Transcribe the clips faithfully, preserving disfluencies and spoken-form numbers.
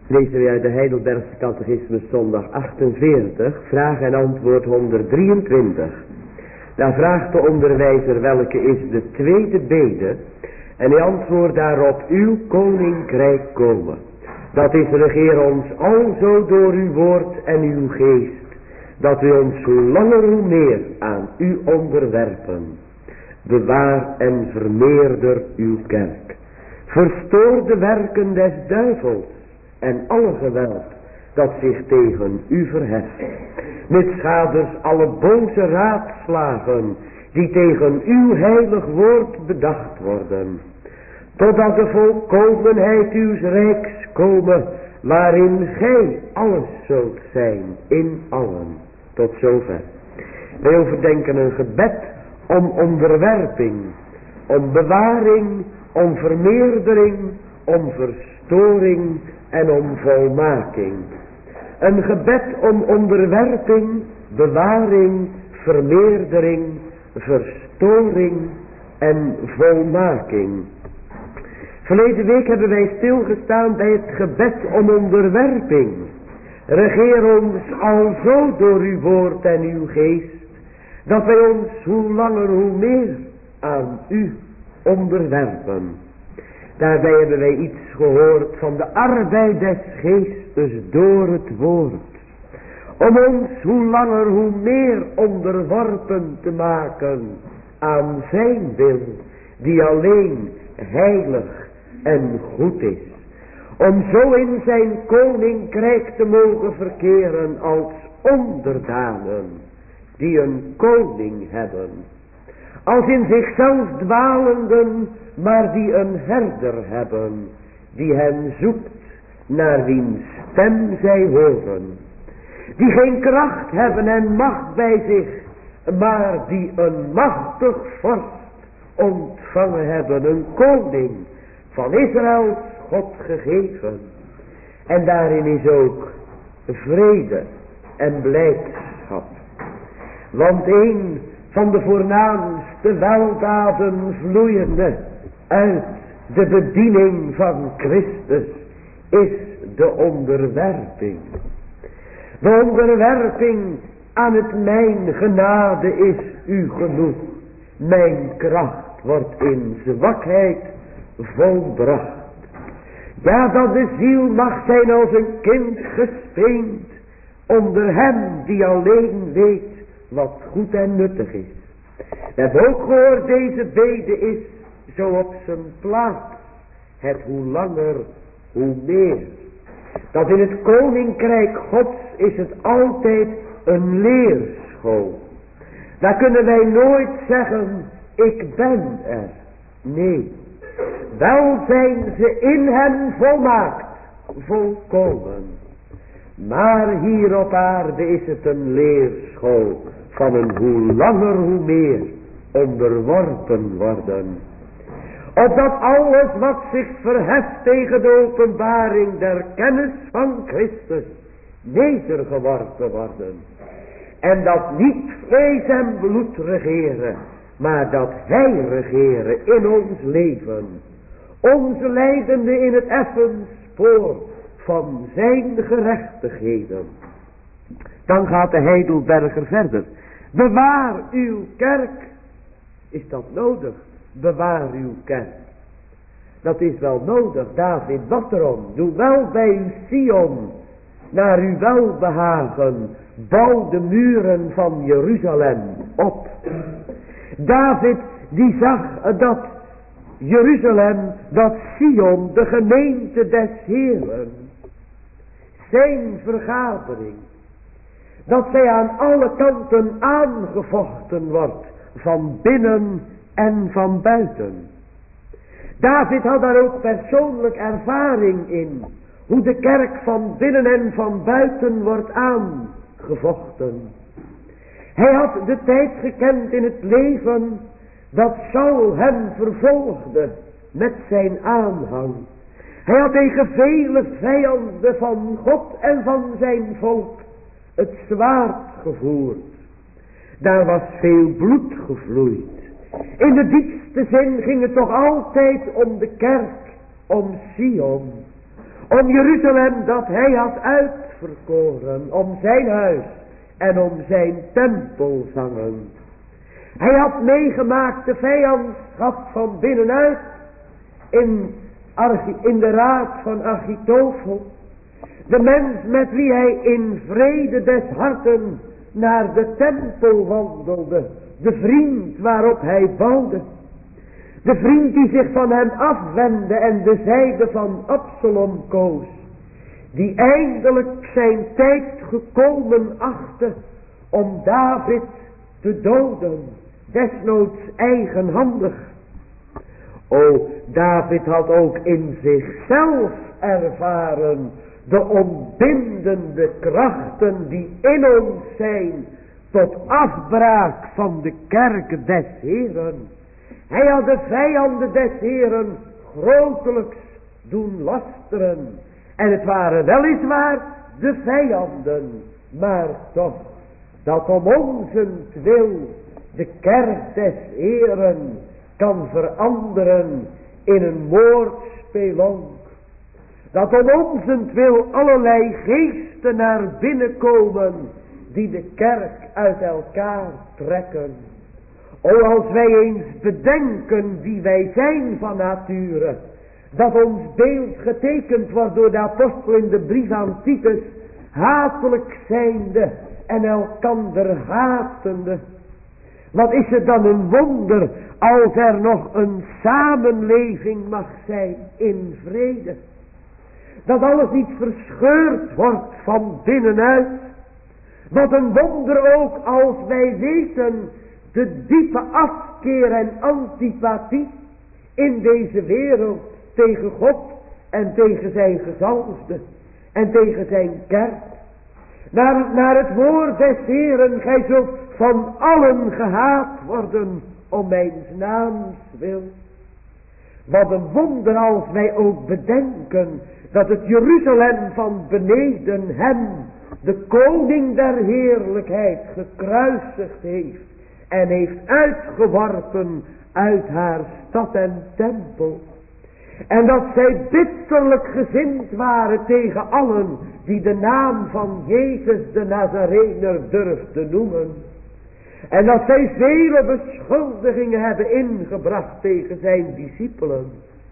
Lezen we uit de Heidelbergse Catechismus zondag achtenveertig, vraag en antwoord honderddrieëntwintig. Daar vraagt de onderwijzer welke is de tweede bede en hij antwoordt daarop: uw koninkrijk komen. Dat is, regeer ons alzo door uw woord en uw geest, dat u ons hoe langer hoe meer aan u onderwerpen. Bewaar en vermeerder uw kerk. Verstoor de werken des duivels en alle geweld dat zich tegen u verheft. Met schaders alle boze raadslagen die tegen uw heilig woord bedacht worden. Totdat de volkomenheid uws rijks komen, waarin gij alles zult zijn in allen. Tot zover. Wij overdenken een gebed om onderwerping, om bewaring, om vermeerdering, om verstoring en om volmaking. Een gebed om onderwerping, bewaring, vermeerdering, verstoring en volmaking. Verleden week hebben wij stilgestaan bij het gebed om onderwerping. Regeer ons alzo door uw woord en uw geest, dat wij ons hoe langer hoe meer aan u onderwerpen. Daarbij hebben wij iets gehoord van de arbeid des geestes door het woord. Om ons hoe langer hoe meer onderworpen te maken aan zijn wil, die alleen heilig en goed is. Om zo in zijn koninkrijk te mogen verkeren als onderdanen die een koning hebben. Als in zichzelf dwalenden, maar die een herder hebben, die hen zoekt naar wiens stem zij horen. Die geen kracht hebben en macht bij zich, maar die een machtig vorst ontvangen hebben, een koning van Israëls God gegeven. En daarin is ook vrede en blijdschap. Want een van de voornaamste weldaden vloeiende uit de bediening van Christus is de onderwerping. De onderwerping aan het mijn genade is u genoeg. Mijn kracht wordt in zwakheid volbracht. Ja, dat de ziel mag zijn als een kind gespeend onder hem die alleen weet wat goed en nuttig is. We hebben ook gehoord, deze bede is zo op zijn plaats. Het hoe langer, hoe meer. Dat in het koninkrijk Gods is het altijd een leerschool. Daar kunnen wij nooit zeggen, ik ben er. Nee. Wel zijn ze in hem volmaakt, volkomen. Maar hier op aarde is het een leerschool van een hoe langer hoe meer onderworpen worden. Opdat alles wat zich verheft tegen de openbaring der kennis van Christus nedergeworpen worden. En dat niet vlees en bloed regeren, maar dat hij regeren in ons leven. Ons leidende in het effen spoor van zijn gerechtigheden. Dan gaat de Heidelberger verder. Bewaar uw kerk. Is dat nodig? Bewaar uw kerk. Dat is wel nodig, David. Wat erom? Doe wel bij uw Sion, naar uw welbehagen. Bouw de muren van Jeruzalem op. David die zag dat Jeruzalem, dat Sion, de gemeente des Heeren, zijn vergadering, dat zij aan alle kanten aangevochten wordt, van binnen en van buiten. David had daar ook persoonlijk ervaring in, hoe de kerk van binnen en van buiten wordt aangevochten. Hij had de tijd gekend in het leven dat Saul hem vervolgde met zijn aanhang. Hij had tegen vele vijanden van God en van zijn volk het zwaard gevoerd. Daar was veel bloed gevloeid. In de diepste zin ging het toch altijd om de kerk, om Sion. Om Jeruzalem dat hij had uitverkoren, om zijn huis en om zijn tempelzangen. Hij had meegemaakt de vijandschap van binnenuit in, Archi, in de raad van Achitofel. De mens met wie hij in vrede des harten naar de tempel wandelde. De vriend waarop hij bouwde. De vriend die zich van hem afwendde en de zijde van Absalom koos. Die eindelijk zijn tijd gekomen achtte om David te doden. Desnoods eigenhandig. O, David had ook in zichzelf ervaren de ontbindende krachten die in ons zijn tot afbraak van de kerk des Heeren. Hij had de vijanden des Heeren grotelijks doen lasteren. En het waren weliswaar de vijanden, maar toch dat om onzentwil de kerk des Heeren kan veranderen in een moordspelonk. Dat om onzentwil allerlei geesten naar binnen komen die de kerk uit elkaar trekken. O, als wij eens bedenken wie wij zijn van nature, dat ons beeld getekend wordt door de apostel in de brief aan Titus, hatelijk zijnde en elkander hatende. Wat is het dan een wonder als er nog een samenleving mag zijn in vrede. Dat alles niet verscheurd wordt van binnenuit. Wat een wonder ook als wij weten de diepe afkeer en antipathie in deze wereld tegen God en tegen zijn gezalfde en tegen zijn kerk. Naar, naar het woord des Heeren, gij zult van allen gehaat worden om mijn naams wil. Wat een wonder als wij ook bedenken dat het Jeruzalem van beneden hem, de koning der heerlijkheid, gekruisigd heeft en heeft uitgeworpen uit haar stad en tempel. En dat zij bitterlijk gezind waren tegen allen die de naam van Jezus de Nazarener durfden noemen. En dat zij vele beschuldigingen hebben ingebracht tegen zijn discipelen.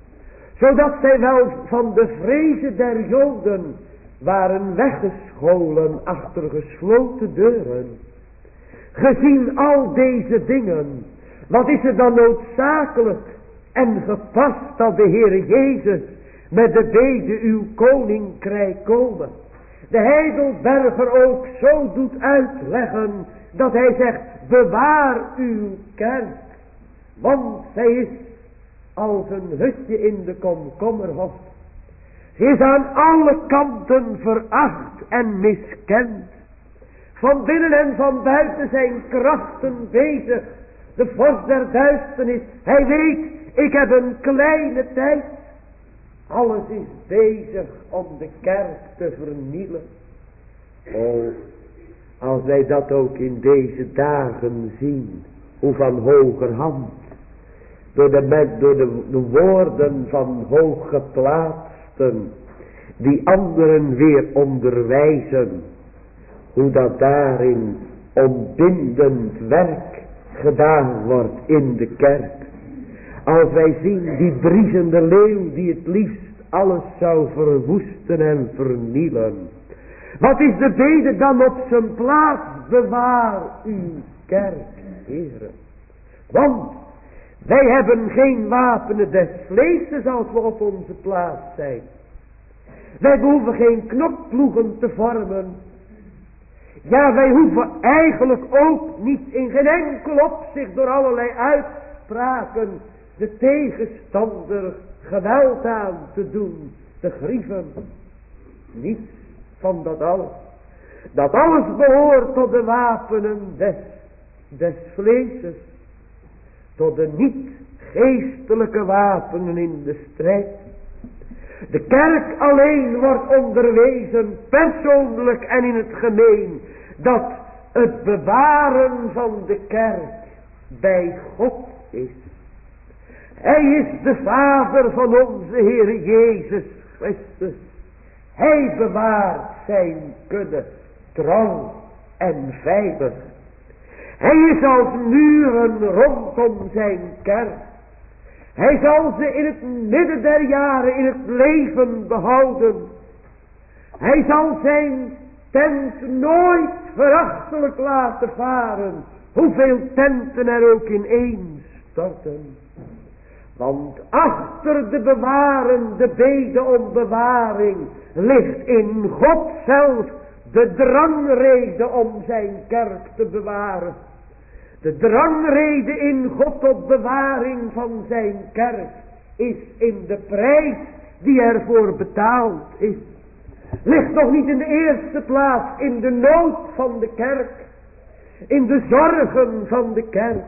Zodat zij wel van de vrezen der Joden waren weggescholen achter gesloten deuren. Gezien al deze dingen, wat is er dan noodzakelijk en gepast dat de Heere Jezus met de bede uw koninkrijk komen. De Heidelberger ook zo doet uitleggen dat hij zegt, bewaar uw kerk, want zij is als een hutje in de komkommerhof. Ze is aan alle kanten veracht en miskend. Van binnen en van buiten zijn krachten bezig. De vorst der duisternis, hij weet, ik heb een kleine tijd. Alles is bezig om de kerk te vernielen. Oh, als wij dat ook in deze dagen zien, hoe van hogerhand, door de, door de, de woorden van hooggeplaatsten, die anderen weer onderwijzen, hoe dat daarin ontbindend werk gedaan wordt in de kerk. Als wij zien die briesende leeuw die het liefst alles zou verwoesten en vernielen. Wat is de bede dan op zijn plaats? Bewaar uw kerk, Heere. Want wij hebben geen wapenen des vleeses als we op onze plaats zijn. Wij behoeven geen knokploegen te vormen. Ja, wij hoeven eigenlijk ook niet in geen enkel opzicht door allerlei uitspraken de tegenstander geweld aan te doen, te grieven. Niets van dat alles. Dat alles behoort tot de wapenen des, des vleeses. Tot de niet geestelijke wapenen in de strijd. De kerk alleen wordt onderwezen, persoonlijk en in het gemeen, dat het bewaren van de kerk bij God is. Hij is de Vader van onze Heer Jezus Christus. Hij bewaart zijn kudde trouw en veilig. Hij is als muren rondom zijn kerk. Hij zal ze in het midden der jaren in het leven behouden. Hij zal zijn tent nooit verachtelijk laten varen, hoeveel tenten er ook ineen storten. Want achter de bewarende bede om bewaring ligt in God zelf de drangrede om zijn kerk te bewaren. De drangrede in God tot bewaring van zijn kerk is in de prijs die ervoor betaald is. Ligt nog niet in de eerste plaats in de nood van de kerk, in de zorgen van de kerk,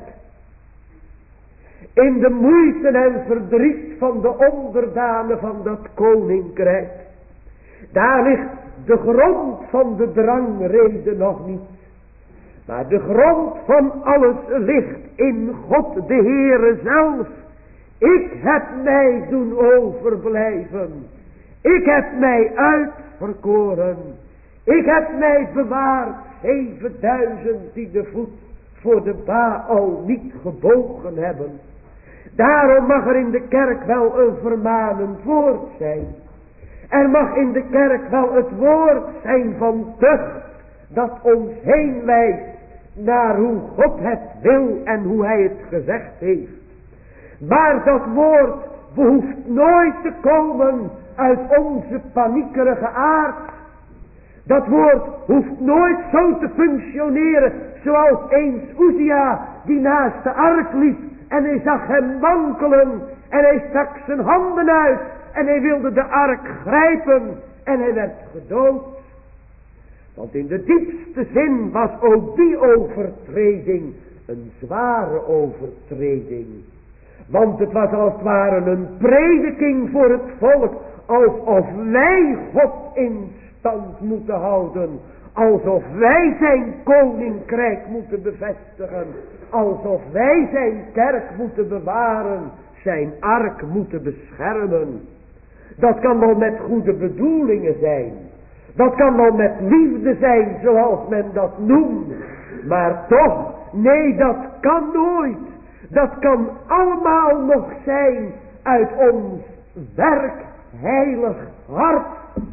in de moeite en verdriet van de onderdanen van dat koninkrijk. Daar ligt de grond van de drangrede nog niet. Maar de grond van alles ligt in God de Heere zelf. Ik heb mij doen overblijven. Ik heb mij uitverkoren. Ik heb mij bewaard. Zevenduizend die de voet voor de Baal niet gebogen hebben. Daarom mag er in de kerk wel een vermanend woord zijn. Er mag in de kerk wel het woord zijn van tucht. Dat ons heen wijst naar hoe God het wil en hoe hij het gezegd heeft. Maar dat woord behoeft nooit te komen uit onze paniekerige aard. Dat woord hoeft nooit zo te functioneren zoals eens Uzia die naast de ark liep en hij zag hem wankelen en hij stak zijn handen uit en hij wilde de ark grijpen en hij werd gedood. Want in de diepste zin was ook die overtreding een zware overtreding. Want het was als het ware een prediking voor het volk, alsof wij God in stand moeten houden. Alsof wij zijn koninkrijk moeten bevestigen. Alsof wij zijn kerk moeten bewaren, zijn ark moeten beschermen. Dat kan wel met goede bedoelingen zijn. Dat kan wel met liefde zijn, zoals men dat noemt. Maar toch, nee, dat kan nooit. Dat kan allemaal nog zijn uit ons werk heilig hart.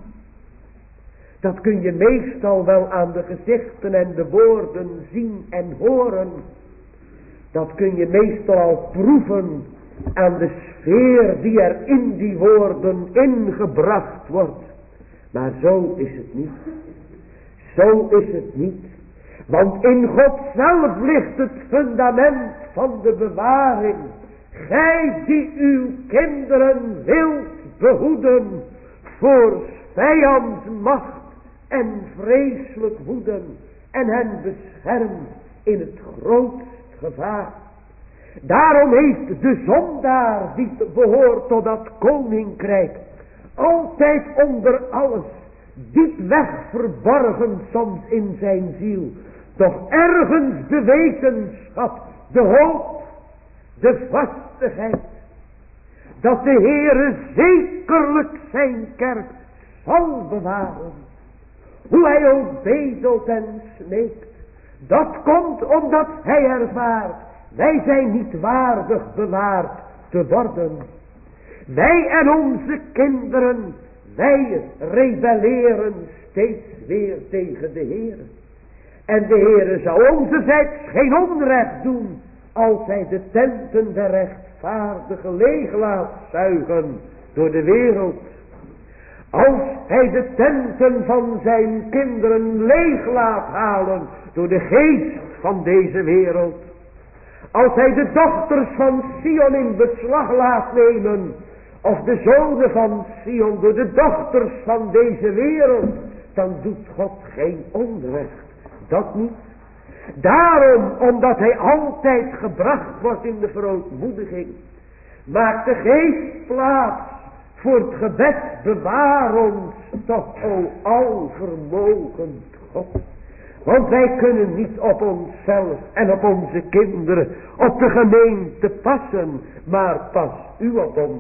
Dat kun je meestal wel aan de gezichten en de woorden zien en horen. Dat kun je meestal al proeven aan de sfeer die er in die woorden ingebracht wordt. Maar zo is het niet. Zo is het niet. Want in God zelf ligt het fundament van de bewaring. Gij die uw kinderen wilt behoeden voor vijands macht en vreselijk woeden en hen beschermt in het grootst gevaar. Daarom heeft de zondaar die behoort tot dat koninkrijk altijd onder alles, diep weg verborgen soms in zijn ziel, toch ergens de wetenschap, de hoop, de vastigheid, dat de Heere zekerlijk zijn kerk zal bewaren. Hoe hij ook bedelt en smeekt, dat komt omdat hij ervaart, wij zijn niet waardig bewaard te worden. Wij en onze kinderen, wij rebelleren steeds weer tegen de Heere. En de Heere zou onzezijds geen onrecht doen, als hij de tenten der rechtvaardige leeg laat zuigen door de wereld. Als hij de tenten van zijn kinderen leeg laat halen door de geest van deze wereld. Als hij de dochters van Sion in beslag laat nemen, of de zonen van Sion door de dochters van deze wereld, dan doet God geen onrecht. Dat niet. Daarom, omdat hij altijd gebracht wordt in de verootmoediging, maakt de geest plaats voor het gebed, bewaar ons toch, o alvermogend God. Want wij kunnen niet op onszelf en op onze kinderen, op de gemeente passen, maar pas u op ons.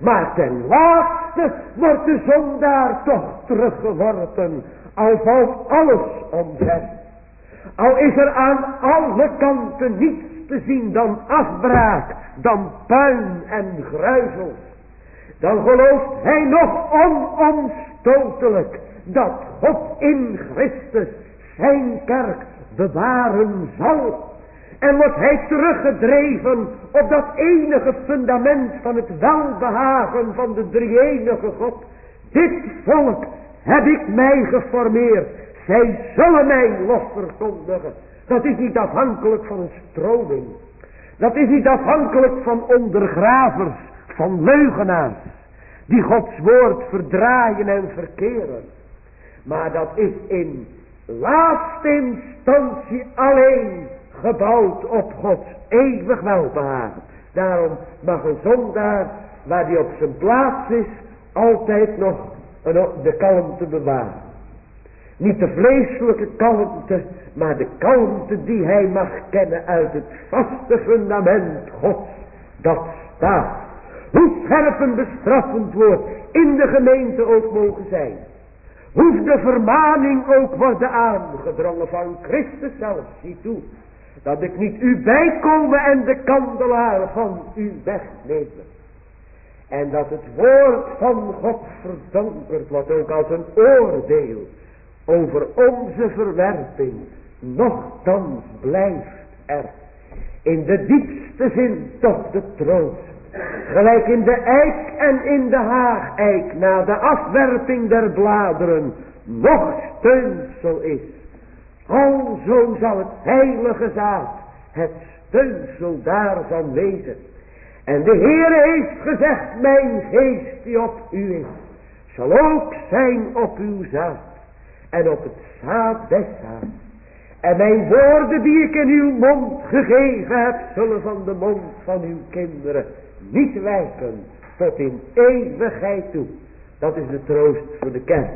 Maar ten laatste wordt de zondaar toch teruggeworpen. Al valt alles omver. Al is er aan alle kanten niets te zien dan afbraak, dan puin en gruizel. Dan gelooft hij nog onomstotelijk dat God in Christus zijn kerk bewaren zal. En wordt hij teruggedreven op dat enige fundament van het welbehagen van de drie-enige God. Dit volk heb ik mij geformeerd. Zij zullen mijn lof verkondigen. Dat is niet afhankelijk van een stroming. Dat is niet afhankelijk van ondergravers, van leugenaars, die Gods woord verdraaien en verkeren. Maar dat is in laatste instantie alleen gebouwd op Gods eeuwig welbehagen. Daarom mag een zondaar, waar die op zijn plaats is, altijd nog de kalmte bewaren. Niet de vleeselijke kalmte, maar de kalmte die hij mag kennen uit het vaste fundament Gods. Dat staat. Hoe scherp een bestraffend woord in de gemeente ook mogen zijn. Hoe de vermaning ook worden aangedrongen van Christus zelf. Zie toe, dat ik niet u bijkomen en de kandelaar van u wegnemen. En dat het woord van God verdonkerd wordt ook als een oordeel over onze verwerping. Nochtans blijft er in de diepste zin toch de troost. Gelijk in de eik en in de haageik na de afwerping der bladeren nog steunsel is. Alzo zal het heilige zaad het steunsel daarvan wezen. En de Heere heeft gezegd, mijn geest die op u is, zal ook zijn op uw zaad en op het zaad des zaads. En mijn woorden die ik in uw mond gegeven heb, zullen van de mond van uw kinderen niet wijken tot in eeuwigheid toe. Dat is de troost voor de kerk.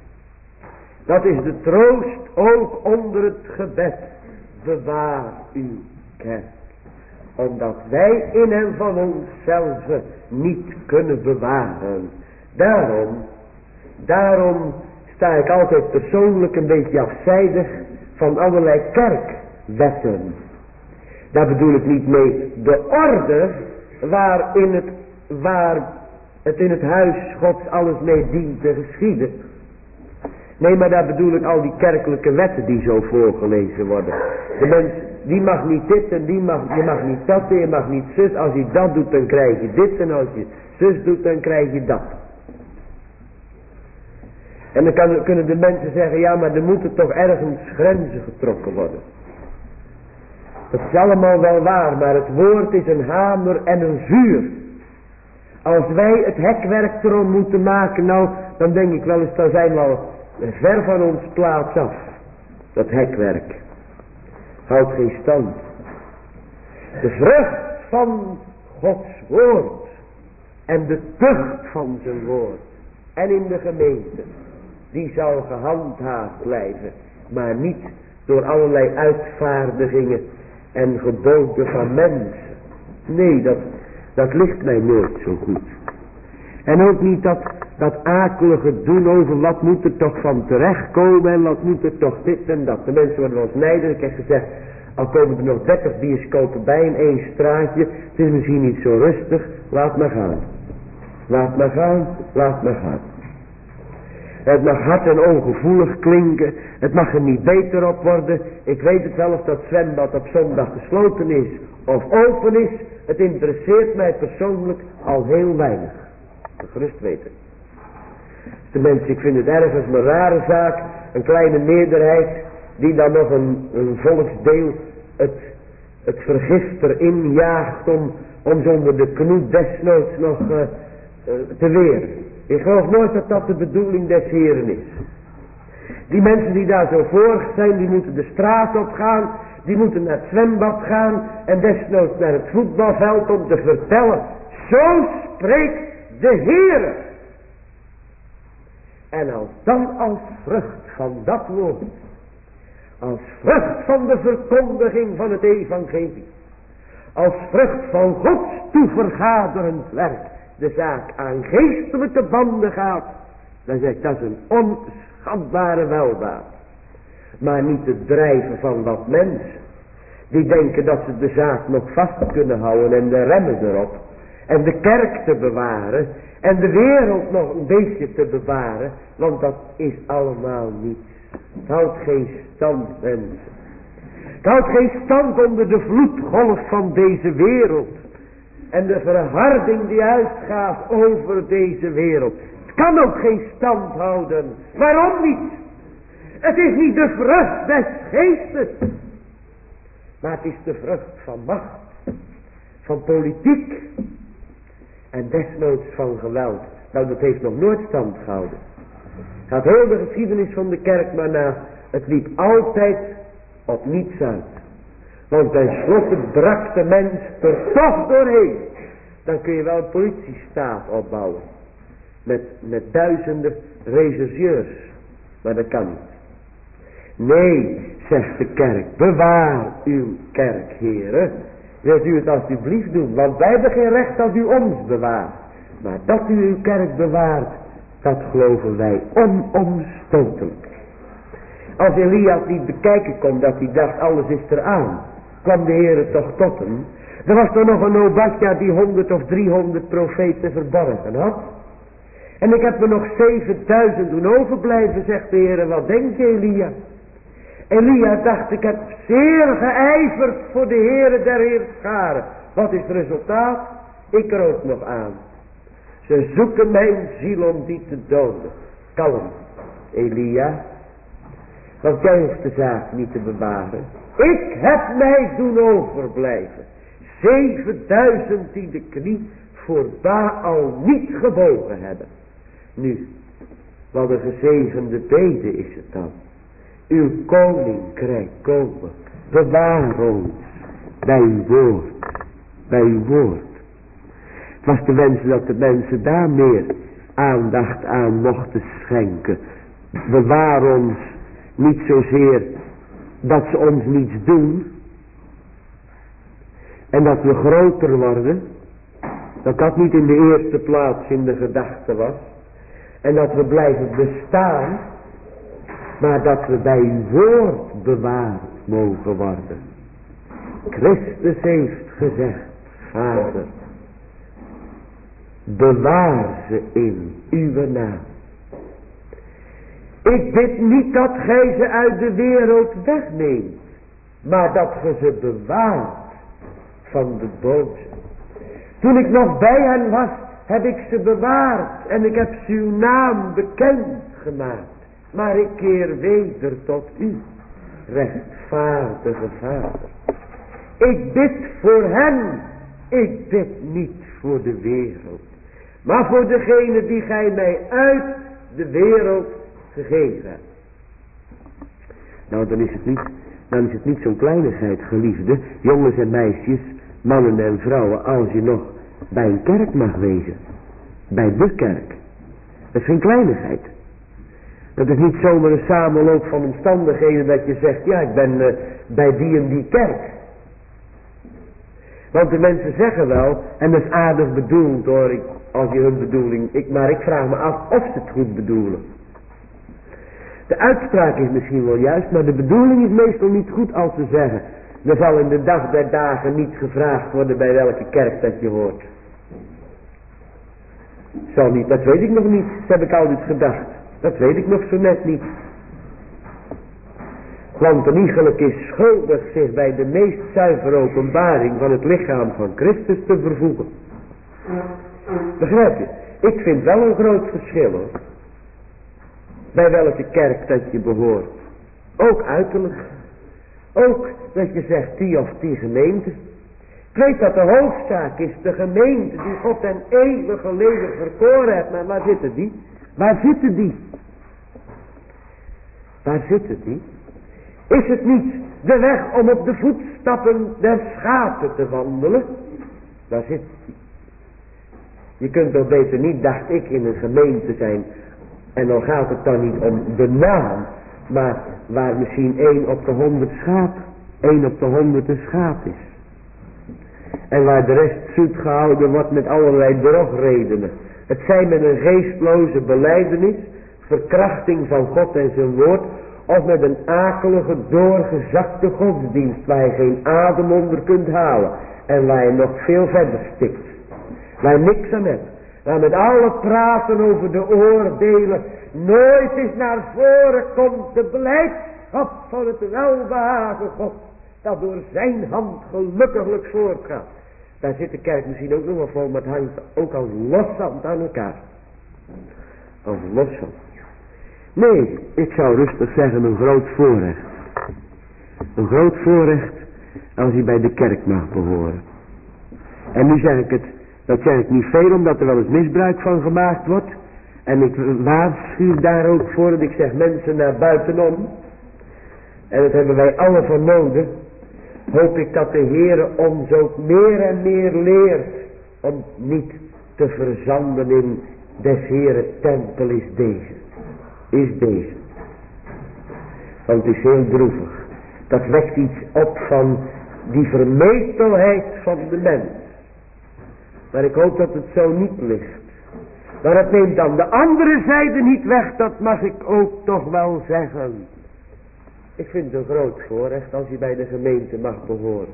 Dat is de troost ook onder het gebed. Bewaar uw kerk. Omdat wij in en van onszelf niet kunnen bewaren. Daarom, daarom sta ik altijd persoonlijk een beetje afzijdig van allerlei kerkwetten. Daar bedoel ik niet mee de orde waarin het, waar het in het huis Gods alles mee dient te geschieden. Nee, maar daar bedoel ik al die kerkelijke wetten die zo voorgelezen worden. De mens, die mag niet dit en die mag, je mag niet dat en je mag niet zus. Als je dat doet dan krijg je dit en als je zus doet dan krijg je dat. En dan kan, kunnen de mensen zeggen, ja maar er moeten toch ergens grenzen getrokken worden. Dat is allemaal wel waar, maar het woord is een hamer en een vuur. Als wij het hekwerk erom moeten maken, nou, dan denk ik wel eens, dan zijn we al ver van ons plaats af. Dat hekwerk houdt geen stand. De vrucht van Gods woord en de tucht van zijn woord en in de gemeente, die zal gehandhaafd blijven, maar niet door allerlei uitvaardigingen en geboden van mensen. Nee, dat, dat ligt mij nooit zo goed. En ook niet dat, dat akelige doen over wat moet er toch van terechtkomen en wat moet er toch dit en dat. De mensen worden wel eens nijdig. Ik heb gezegd, al komen er nog dertig bioscopen bij in één straatje. Het is misschien niet zo rustig. Laat maar gaan. Laat maar gaan, laat maar gaan. Het mag hard en ongevoelig klinken. Het mag er niet beter op worden. Ik weet het wel of dat zwembad op zondag gesloten is of open is. Het interesseert mij persoonlijk al heel weinig. Gerust weten. De mensen, ik vind het ergens een rare zaak. Een kleine meerderheid die dan nog een, een volksdeel het, het vergif erin jaagt om, om zonder de knoet desnoods nog uh, uh, te weren. Ik geloof nooit dat dat de bedoeling des Heren is. Die mensen die daar zo voor zijn, die moeten de straat op gaan, die moeten naar het zwembad gaan en desnoods naar het voetbalveld om te vertellen. Zo spreekt de Heere. En als dan als vrucht van dat woord, als vrucht van de verkondiging van het evangelie, als vrucht van Gods toevergaderend werk, de zaak aan geestelijke banden gaat, dan zeg ik dat is een onschatbare weldaad. Maar niet het drijven van wat mensen. Die denken dat ze de zaak nog vast kunnen houden en de remmen erop. En de kerk te bewaren. En de wereld nog een beetje te bewaren. Want dat is allemaal niets. Het houdt geen stand, mensen. Het houdt geen stand onder de vloedgolf van deze wereld. En de verharding die uitgaat over deze wereld. Het kan ook geen stand houden. Waarom niet? Het is niet de vrucht des geestes. Maar het is de vrucht van macht. Van politiek. En desnoods van geweld. Nou, dat heeft nog nooit stand gehouden. Gaat heel de geschiedenis van de kerk maar na. Het liep altijd op niets uit. Want tenslotte brak de mens er toch doorheen. Dan kun je wel een politiestaat opbouwen. Met, met duizenden rechercheurs. Maar dat kan niet. Nee, zegt de kerk, bewaar uw kerk, heren. Wilt u het alsjeblieft doen, want wij hebben geen recht dat u ons bewaart. Maar dat u uw kerk bewaart, dat geloven wij onomstotelijk. Als Elia niet bekijken kon, dat hij dacht, alles is eraan, kwam de Heere toch tot hem. Er was toch nog een Obadja die honderd of driehonderd profeten verborgen had. En ik heb er nog zevenduizend doen overblijven, zegt de Heere, wat denk je, Elia? Elia dacht, ik heb zeer geijverd voor de Heere der Heerscharen. Wat is het resultaat? Ik er ook nog aan. Ze zoeken mijn ziel om die te doden. Kalm, Elia. Want jij hoeft de zaak niet te bewaren. Ik heb mij doen overblijven. Zevenduizend die de knie voor Baal niet gebogen hebben. Nu, wat een gezegende bede is het dan. Uw koninkrijk komen. Bewaar ons bij uw woord. Bij uw woord. Het was te wensen dat de mensen daar meer aandacht aan mochten schenken. Bewaar ons niet zozeer dat ze ons niets doen. En dat we groter worden. Dat dat niet in de eerste plaats in de gedachte was. En dat we blijven bestaan. Maar dat we bij uw woord bewaard mogen worden. Christus heeft gezegd, Vader, bewaar ze in uw naam. Ik bid niet dat gij ze uit de wereld wegneemt, maar dat ge ze bewaart van de boze. Toen ik nog bij hen was, heb ik ze bewaard en ik heb ze uw naam bekend gemaakt. Maar ik keer weder tot u, rechtvaardige Vader. Ik bid voor hen, ik bid niet voor de wereld, maar voor degene die gij mij uit de wereld gegeven hebt. Nou, dan is het niet, dan is het niet zo'n kleinigheid, geliefde, jongens en meisjes, mannen en vrouwen, als je nog bij een kerk mag wezen. Bij de kerk. Dat is geen kleinigheid. Dat is niet zomaar een samenloop van omstandigheden dat je zegt, ja, ik ben uh, bij die en die kerk. Want de mensen zeggen wel, en dat is aardig bedoeld hoor, ik, als je hun bedoeling, ik, maar ik vraag me af of ze het goed bedoelen. De uitspraak is misschien wel juist, maar de bedoeling is meestal niet goed als ze zeggen, er zal in de dag der dagen niet gevraagd worden bij welke kerk dat je hoort. Zal niet, dat weet ik nog niet, dat heb ik altijd gedacht. Dat weet ik nog zo net niet. Want een iegelijk is schuldig zich bij de meest zuivere openbaring van het lichaam van Christus te vervoegen. Begrijp je? Ik vind wel een groot verschil hoor. Bij welke kerk dat je behoort. Ook uiterlijk. Ook dat je zegt die of die gemeente. Ik weet dat de hoofdzaak is de gemeente die God ten eeuwige leven verkoren heeft. Maar waar zitten die? Waar zitten die? Waar zitten die? Is het niet de weg om op de voetstappen der schapen te wandelen? Waar zit die? Je kunt toch beter niet, dacht ik, in een gemeente zijn. En dan gaat het dan niet om de naam. Maar waar misschien één op de honderd schaap, één op de honderd een schaap is. En waar de rest zoet gehouden wordt met allerlei drogredenen. Het zijn met een geestloze belijdenis, verkrachting van God en zijn woord, of met een akelige, doorgezakte godsdienst waar je geen adem onder kunt halen. En waar je nog veel verder stikt. Waar je niks aan hebt. Waar met alle praten over de oordelen nooit eens naar voren komt de blijdschap van het welbehagen God. Dat door zijn hand gelukkiglijk voortgaat. Daar zit de kerk misschien ook nog wel vol, maar het hangt ook als loszand aan elkaar. Als loszand. Nee, ik zou rustig zeggen een groot voorrecht. Een groot voorrecht als hij bij de kerk mag behoren. En nu zeg ik het, dat zeg ik niet veel omdat er wel eens misbruik van gemaakt wordt. En ik waarschuw daar ook voor dat ik zeg mensen naar buitenom. En dat hebben wij alle van nodig. Hoop ik dat de Heere ons ook meer en meer leert om niet te verzanden in des Heere tempel is deze. Is deze. Want het is heel droevig. Dat wekt iets op van die vermetelheid van de mens. Maar ik hoop dat het zo niet ligt. Maar het neemt dan de andere zijde niet weg, dat mag ik ook toch wel zeggen. Ik vind het een groot voorrecht als je bij de gemeente mag behoren.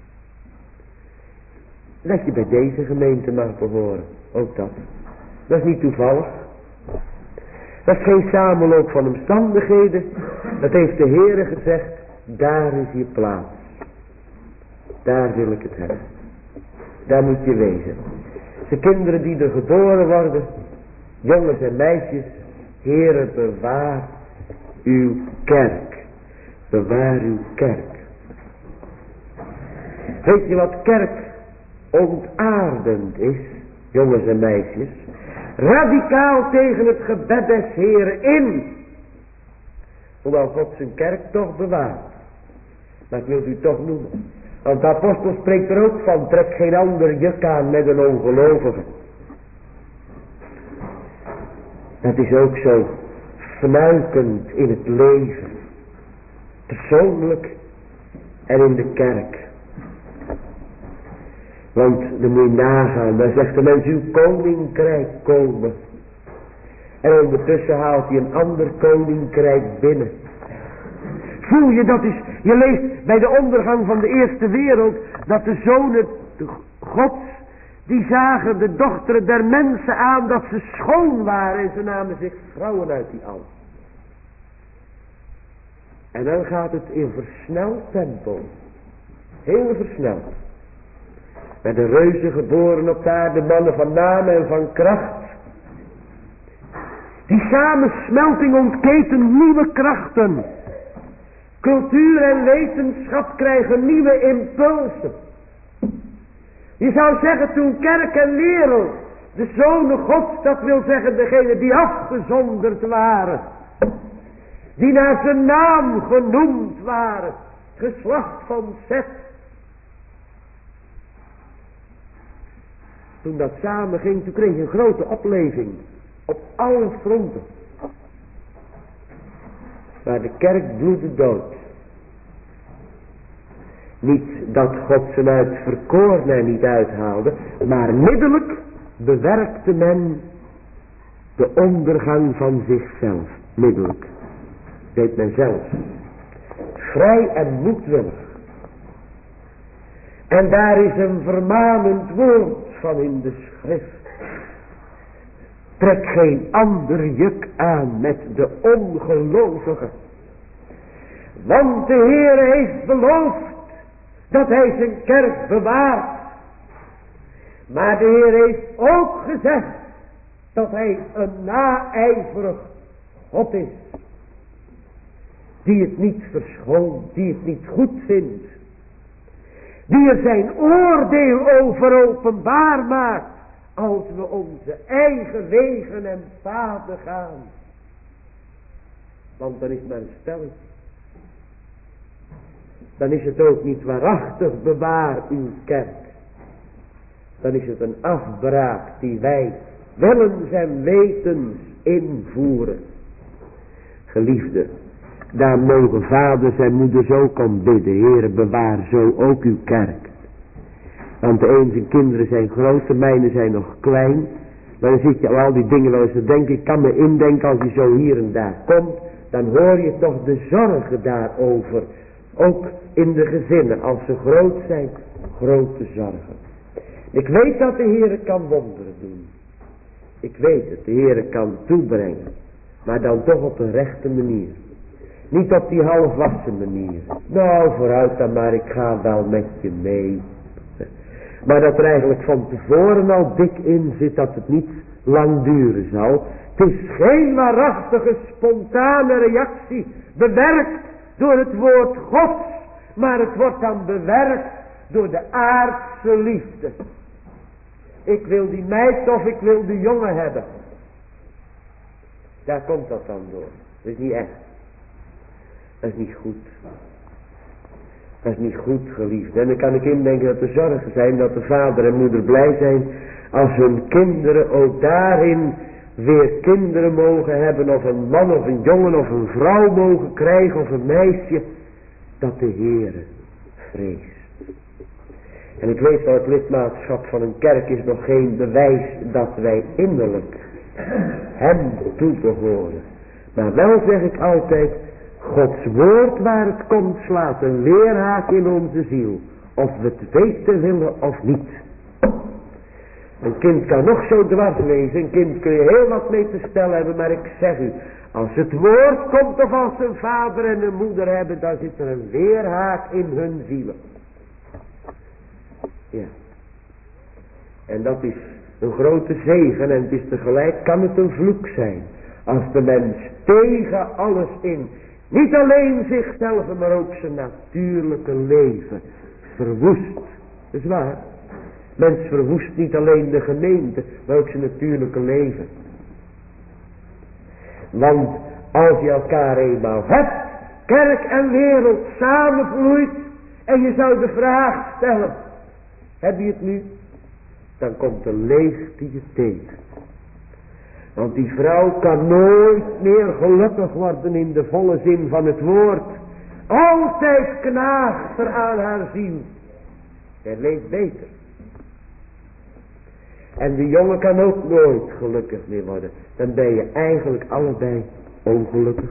Dat je bij deze gemeente mag behoren, ook dat. Dat is niet toevallig. Dat is geen samenloop van omstandigheden. Dat heeft de Heere gezegd, daar is je plaats. Daar wil ik het hebben. Daar moet je wezen. De kinderen die er geboren worden, jongens en meisjes, Heere, bewaar uw kerk. Bewaar uw kerk. Weet je wat kerk ontaardend is, jongens en meisjes? Radicaal tegen het gebed des Heeren in. Hoewel God zijn kerk toch bewaart. Maar ik wil u toch noemen. Want de apostel spreekt er ook van, trek geen ander juk aan met een ongelovige. Dat is ook zo fnuikend in het leven. Persoonlijk en in de kerk. Want dan moet je nagaan, dan zegt de mens uw koninkrijk komen. En ondertussen haalt hij een ander koninkrijk binnen. Voel je dat is, je leest bij de ondergang van de eerste wereld, dat de zonen Gods, die zagen de dochteren der mensen aan dat ze schoon waren en ze namen zich vrouwen uit die al. En dan gaat het in versneld tempo. Heel versneld. Met de reuzen geboren op de aarde, mannen van naam en van kracht. Die samensmelting ontketen nieuwe krachten. Cultuur en wetenschap krijgen nieuwe impulsen. Je zou zeggen toen kerk en wereld, de zonen Gods, dat wil zeggen degene die afgezonderd waren. Die naar zijn naam genoemd waren. Geslacht van Zet. Toen dat samen ging, toen kreeg je een grote opleving. Op alle fronten. Maar de kerk bloedde dood. Niet dat God zijn uitverkoren er niet uithaalde. Maar middelijk bewerkte men de ondergang van zichzelf. Middelijk. Deed men zelf. Vrij en moedwillig. En daar is een vermanend woord van in de schrift. Trek geen ander juk aan met de ongelovigen. Want de Heer heeft beloofd dat hij zijn kerk bewaart. Maar de Heer heeft ook gezegd dat hij een naijverig God is. Die het niet verschoont, die het niet goed vindt. Die er zijn oordeel over openbaar maakt. Als we onze eigen wegen en paden gaan. Want dan is maar een stelletje. Dan is het ook niet waarachtig bewaar uw kerk. Dan is het een afbraak die wij willens en wetens invoeren. Geliefde, daar mogen vaders en moeders ook om bidden. Heere, bewaar zo ook uw kerk. Want de een zijn kinderen zijn groot, de mijne zijn nog klein. Maar dan zit je al die dingen wel eens te denken. Ik kan me indenken als je zo hier en daar komt. Dan hoor je toch de zorgen daarover. Ook in de gezinnen. Als ze groot zijn. Grote zorgen. Ik weet dat de Heer kan wonderen doen. Ik weet het. De Heer kan toebrengen. Maar dan toch op een rechte manier. Niet op die halfwassen manier. Nou vooruit dan maar. Ik ga wel met je mee. Maar dat er eigenlijk van tevoren al dik in zit dat het niet lang duren zal. Het is geen waarachtige spontane reactie bewerkt door het woord Gods. Maar het wordt dan bewerkt door de aardse liefde. Ik wil die meid of ik wil de jongen hebben. Daar komt dat dan door. Dat is niet echt. Dat is niet goed. Dat is niet goed, geliefd. En dan kan ik indenken dat er zorgen zijn, dat de vader en moeder blij zijn als hun kinderen ook daarin weer kinderen mogen hebben, of een man of een jongen of een vrouw mogen krijgen of een meisje, dat de Heere vreest. En ik weet wel, het lidmaatschap van een kerk is nog geen bewijs dat wij innerlijk hem toebehoren. Maar wel zeg ik altijd, Gods woord waar het komt slaat een weerhaak in onze ziel. Of we het weten willen of niet. Een kind kan nog zo dwars wezen. Een kind kun je heel wat mee te stellen hebben. Maar ik zeg u. Als het woord komt of als ze een vader en een moeder hebben. Dan zit er een weerhaak in hun zielen. Ja. En dat is een grote zegen. En het is tegelijk kan het een vloek zijn. Als de mens tegen alles in. Niet alleen zichzelf, maar ook zijn natuurlijke leven verwoest. Dat is waar. Mens verwoest niet alleen de gemeente, maar ook zijn natuurlijke leven. Want als je elkaar eenmaal hebt, kerk en wereld samenvloeit, en je zou de vraag stellen, heb je het nu? Dan komt de leegte je tegen. Want die vrouw kan nooit meer gelukkig worden in de volle zin van het woord. Altijd knaagt er aan haar ziel. Zij leeft beter. En de jongen kan ook nooit gelukkig meer worden. Dan ben je eigenlijk allebei ongelukkig.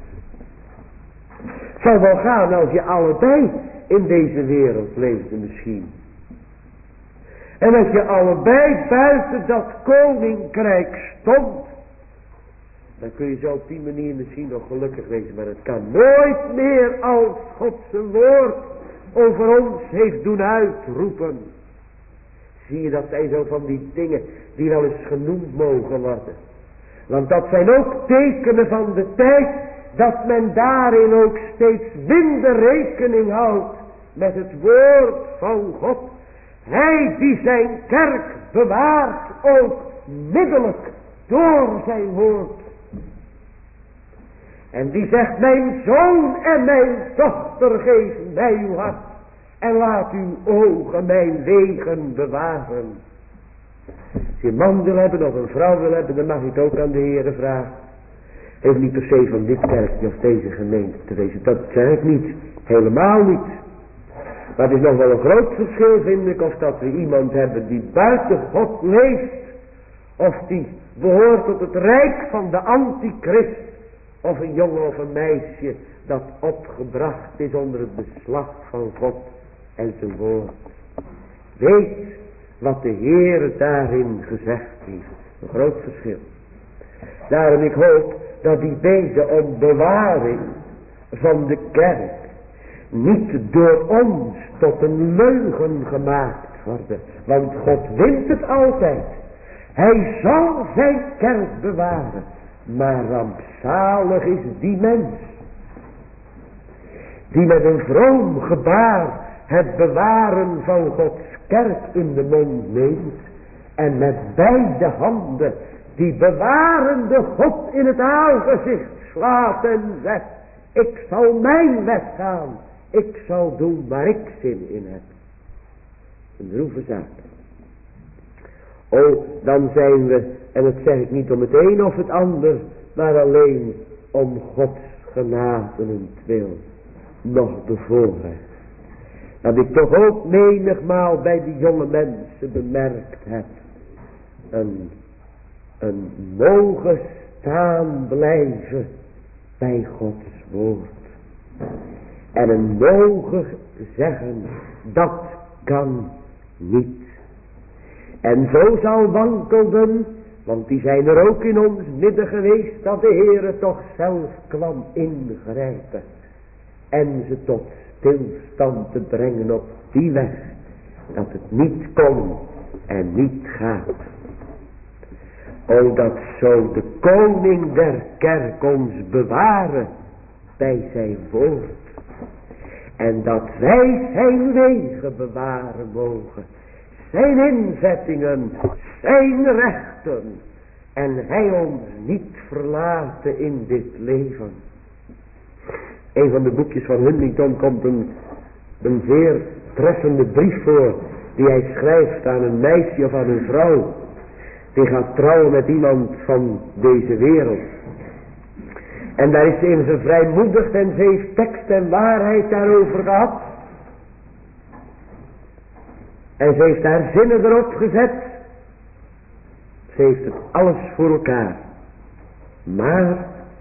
Het zou wel gaan als je allebei in deze wereld leefde misschien. En als je allebei buiten dat koninkrijk stond, dan kun je zo op die manier misschien nog gelukkig wezen. Maar het kan nooit meer als God zijn woord over ons heeft doen uitroepen. Zie je, dat zijn zo van die dingen die wel eens genoemd mogen worden. Want dat zijn ook tekenen van de tijd, dat men daarin ook steeds minder rekening houdt met het woord van God. Hij die zijn kerk bewaart ook middelijk door zijn woord. En die zegt, mijn zoon en mijn dochter, geef mij uw hart. En laat uw ogen mijn wegen bewaren. Als je een man wil hebben of een vrouw wil hebben, dan mag je het ook aan de Heere vragen. Heeft niet per se van dit kerkje of deze gemeente te wezen. Dat zeg ik niet. Helemaal niet. Maar het is nog wel een groot verschil, vind ik, of dat we iemand hebben die buiten God leeft. Of die behoort tot het rijk van de antichrist. Of een jongen of een meisje dat opgebracht is onder het beslag van God en zijn woord. Weet wat de Heer daarin gezegd heeft. Een groot verschil. Daarom ik hoop dat die bede om bewaring van de kerk niet door ons tot een leugen gemaakt worden. Want God wint het altijd. Hij zal zijn kerk bewaren. Maar rampzalig is die mens die met een vroom gebaar het bewaren van Gods kerk in de mond neemt en met beide handen die bewarende God in het aangezicht slaat en zegt, ik zal mijn weg gaan, ik zal doen waar ik zin in heb. Een droeve zaak. O, dan zijn we, en dat zeg ik niet om het een of het ander, maar alleen om Gods genade en wil, nog bevoorrecht. Dat ik toch ook menigmaal bij die jonge mensen bemerkt heb. Een, een mogen staan blijven bij Gods woord. En een mogen zeggen, dat kan niet. En zo zal wankelden, want die zijn er ook in ons midden geweest, dat de Heere toch zelf kwam ingrijpen. En ze tot stilstand te brengen op die weg, dat het niet kon en niet gaat. O, dat zo de koning der kerk ons bewaren bij zijn woord. En dat wij zijn wegen bewaren mogen. Zijn inzettingen, zijn rechten. En hij ons niet verlaten in dit leven. Een van de boekjes van Huntington komt een, een zeer treffende brief voor. Die hij schrijft aan een meisje of aan een vrouw. Die gaat trouwen met iemand van deze wereld. En daar is ze in zijn vrijmoedigd en ze heeft tekst en waarheid daarover gehad. En ze heeft haar zinnen erop gezet. Ze heeft het alles voor elkaar. Maar,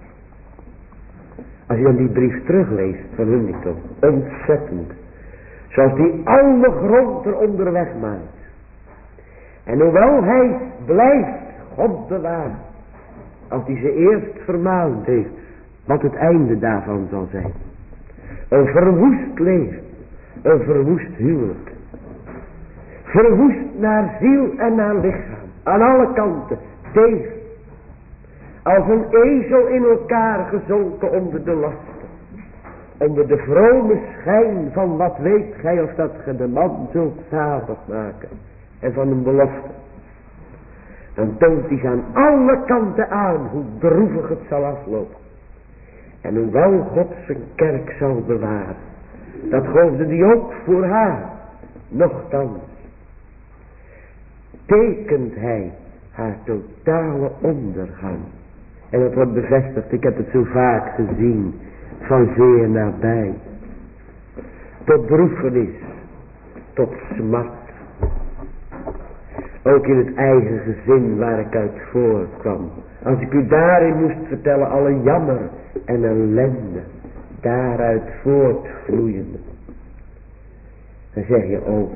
als je dan die brief terugleest van Huntington, ontzettend. Zoals die alle grond er onderweg maakt. En hoewel hij blijft God bewaart, als hij ze eerst vermaand heeft, wat het einde daarvan zal zijn. Een verwoest leven, een verwoest huwelijk. Verwoest naar ziel en naar lichaam, aan alle kanten, teef. Als een ezel in elkaar gezonken onder de lasten. Onder de vrome schijn van wat weet gij of dat ge de man zult zalig maken. En van een belofte. Dan toont hij ze aan alle kanten aan hoe droevig het zal aflopen. En hoewel God zijn kerk zal bewaren. Dat geloofde hij ook voor haar. Nochtans tekent hij haar totale ondergang. En dat wordt bevestigd, ik heb het zo vaak gezien, van zeer nabij. Tot droefenis, tot smart. Ook in het eigen gezin waar ik uit voorkwam. Als ik u daarin moest vertellen alle jammer en ellende, daaruit voortvloeiende. Dan zeg je, oh,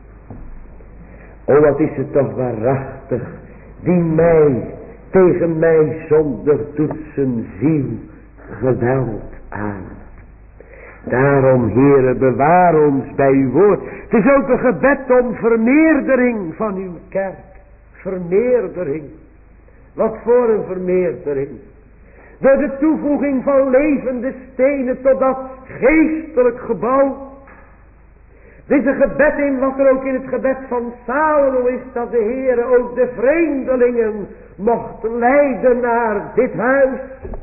oh wat is het toch waarachtig, die mij, tegen mij zonder doet zijn ziel geweld aan. Daarom, Heere, bewaar ons bij uw woord. Het is ook een gebed om vermeerdering van uw kerk. Vermeerdering. Wat voor een vermeerdering. Door de toevoeging van levende stenen tot dat geestelijk gebouw. Dit is een gebed in wat er ook in het gebed van Salomo is, dat de Heere ook de vreemdelingen mocht leiden naar dit huis.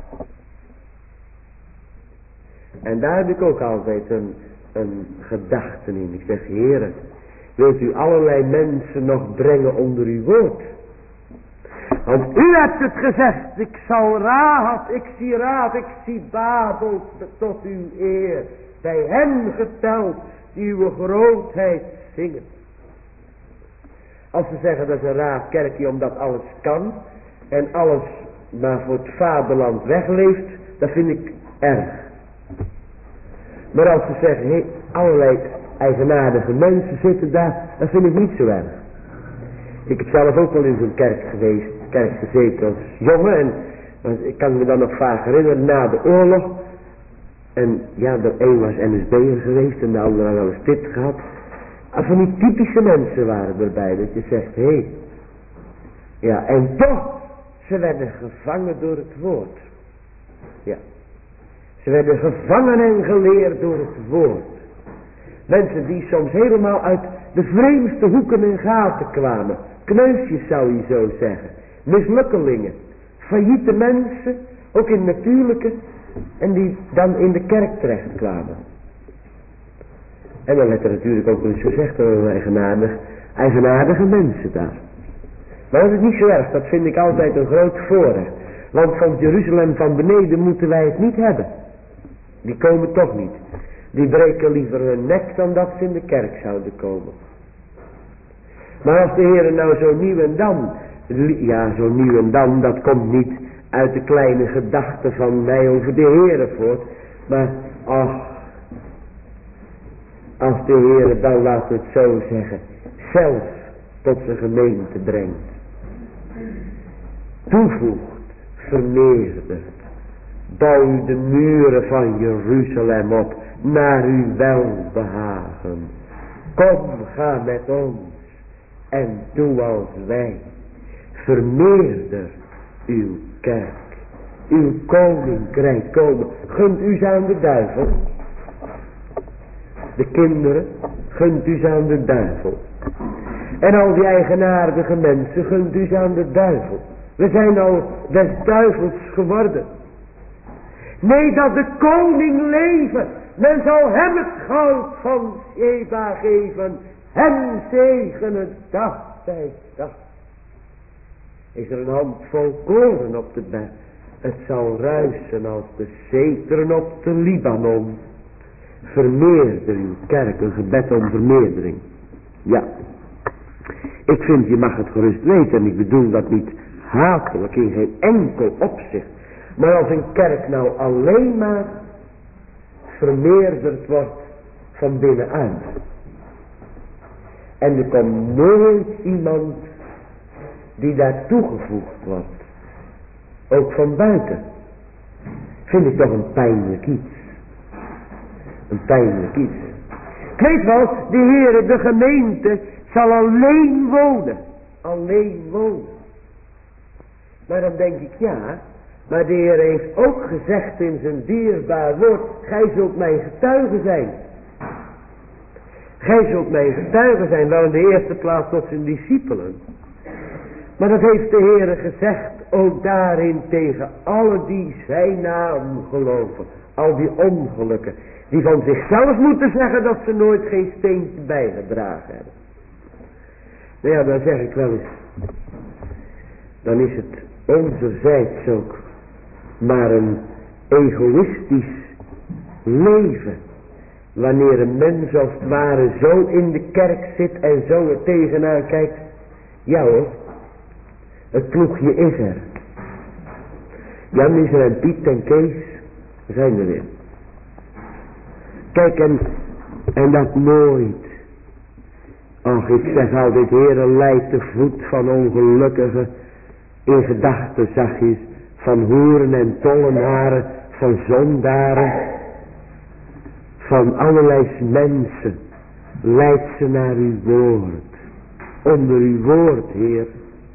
En daar heb ik ook altijd een, een gedachte in. Ik zeg, Heere, wilt u allerlei mensen nog brengen onder uw woord? Want u hebt het gezegd, ik zal Rahab, ik zie Rahab, ik zie Babel tot uw eer. Bij hen geteld die uw grootheid zingen. Als ze zeggen dat is een raar kerkje omdat alles kan en alles maar voor het vaderland wegleeft, dat vind ik erg. Maar als ze zeggen, hey, allerlei eigenaardige mensen zitten daar, dat vind ik niet zo erg. Ik heb zelf ook wel in zo'n kerk geweest, kerk gezeten als jongen. En ik kan me dan nog vaak herinneren, na de oorlog. En ja, de een was N S B'er geweest en de andere had wel eens dit gehad. En van die typische mensen waren erbij, dat je zegt, hé. Hey, ja, en toch, ze werden gevangen door het woord. Ja. Ze werden gevangen en geleerd door het woord. Mensen die soms helemaal uit de vreemdste hoeken en gaten kwamen. Kneusjes zou je zo zeggen. Mislukkelingen. Failliete mensen, ook in het natuurlijke. En die dan in de kerk terecht kwamen. En dan werd er natuurlijk ook wel eens gezegd door eigenaardig, eigenaardige mensen daar. Maar dat is niet zo erg, dat vind ik altijd een groot voorrecht. Want van Jeruzalem van beneden moeten wij het niet hebben. Die komen toch niet. Die breken liever hun nek dan dat ze in de kerk zouden komen. Maar als de Heer nou zo nieuw en dan, ja zo nieuw en dan, dat komt niet uit de kleine gedachten van mij over de Heer voort. Maar ach, als de Heer dan, laat het zo zeggen, zelf tot zijn gemeente brengt. Toevoegt, vermeerdert. Bouw de muren van Jeruzalem op naar uw welbehagen. Kom, ga met ons en doe als wij. Vermeerder uw kerk, uw koninkrijk komen. Gunt u ze aan de duivel. De kinderen, gunt u ze aan de duivel. En al die eigenaardige mensen, gunt u ze aan de duivel. We zijn al des duivels geworden. Nee, dat de koning leven. Men zal hem het goud van Sheba geven. Hem zegenen dag bij dag. Is er een handvol koren op de berg. Het zal ruisen als de zeteren op de Libanon. Vermeerder uw kerk, een gebed om vermeerdering. Ja. Ik vind, je mag het gerust weten. En ik bedoel dat niet hatelijk in geen enkel opzicht. Maar als een kerk nou alleen maar vermeerderd wordt van binnenuit. En er komt nooit iemand die daar toegevoegd wordt. Ook van buiten. Vind ik toch een pijnlijk iets. Een pijnlijk iets. Ik weet wel, de Heere, de gemeente zal alleen wonen. Alleen wonen. Maar dan denk ik, ja, maar de Heer heeft ook gezegd in zijn dierbaar woord, gij zult mijn getuige zijn. Gij zult mijn getuige zijn, wel in de eerste plaats tot zijn discipelen. Maar dat heeft de Heer gezegd, ook daarin tegen alle die zijn naam geloven. Al die ongelukken, die van zichzelf moeten zeggen dat ze nooit geen steentje bijgedragen hebben. Nou ja, dan zeg ik wel eens, dan is het onzerzijds ook maar een egoïstisch leven. Wanneer een mens als het ware zo in de kerk zit en zo er tegenaan kijkt. Ja hoor, het ploegje is er. Jan is er en Piet en Kees zijn er weer. Kijk, en, en dat nooit. Ach, ik zeg altijd, Heere, leid de voet van ongelukkigen in gedachten zachtjes, van hoeren en tollenaren, van zondaren, van allerlei mensen. Leid ze naar uw woord. Onder uw woord, Heer.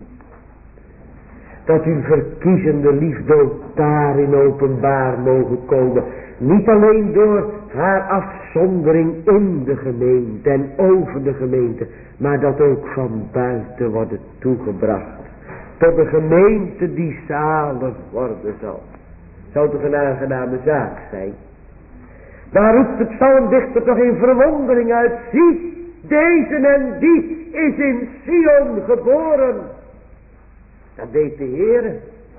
Dat uw verkiezende liefde ook daarin openbaar mogen komen. Niet alleen door haar afzondering in de gemeente en over de gemeente. Maar dat ook van buiten wordt toegebracht. Tot de gemeente die zalig worden zal. Zou toch een aangename zaak zijn. Daar roept de psalmdichter toch in verwondering uit. Zie, deze en die is in Sion geboren. Dat deed de Heere.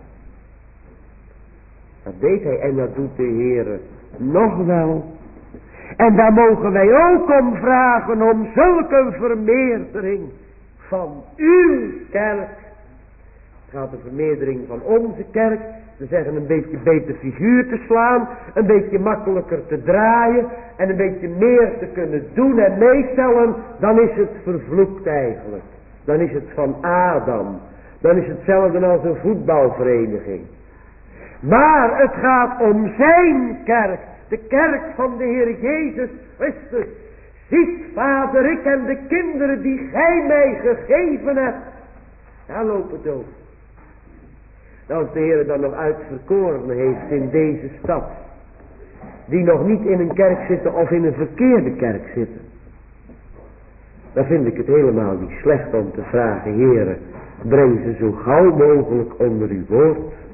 Dat deed hij en dat doet de Heere nog wel. En daar mogen wij ook om vragen om zulke vermeerdering van uw kerk. Het gaat de vermeerdering van onze kerk. We zeggen een beetje beter figuur te slaan. Een beetje makkelijker te draaien. En een beetje meer te kunnen doen en meestellen. Dan is het vervloekt eigenlijk. Dan is het van Adam. Dan is hetzelfde als een voetbalvereniging. Maar het gaat om zijn kerk. De kerk van de Heer Jezus Christus. Ziet, Vader, ik en de kinderen die gij mij gegeven hebt. Daar loopt het over. Als de Heer dan nog uitverkoren heeft in deze stad. Die nog niet in een kerk zitten of in een verkeerde kerk zitten. Dan vind ik het helemaal niet slecht om te vragen, Heere, breng ze zo gauw mogelijk onder uw woord.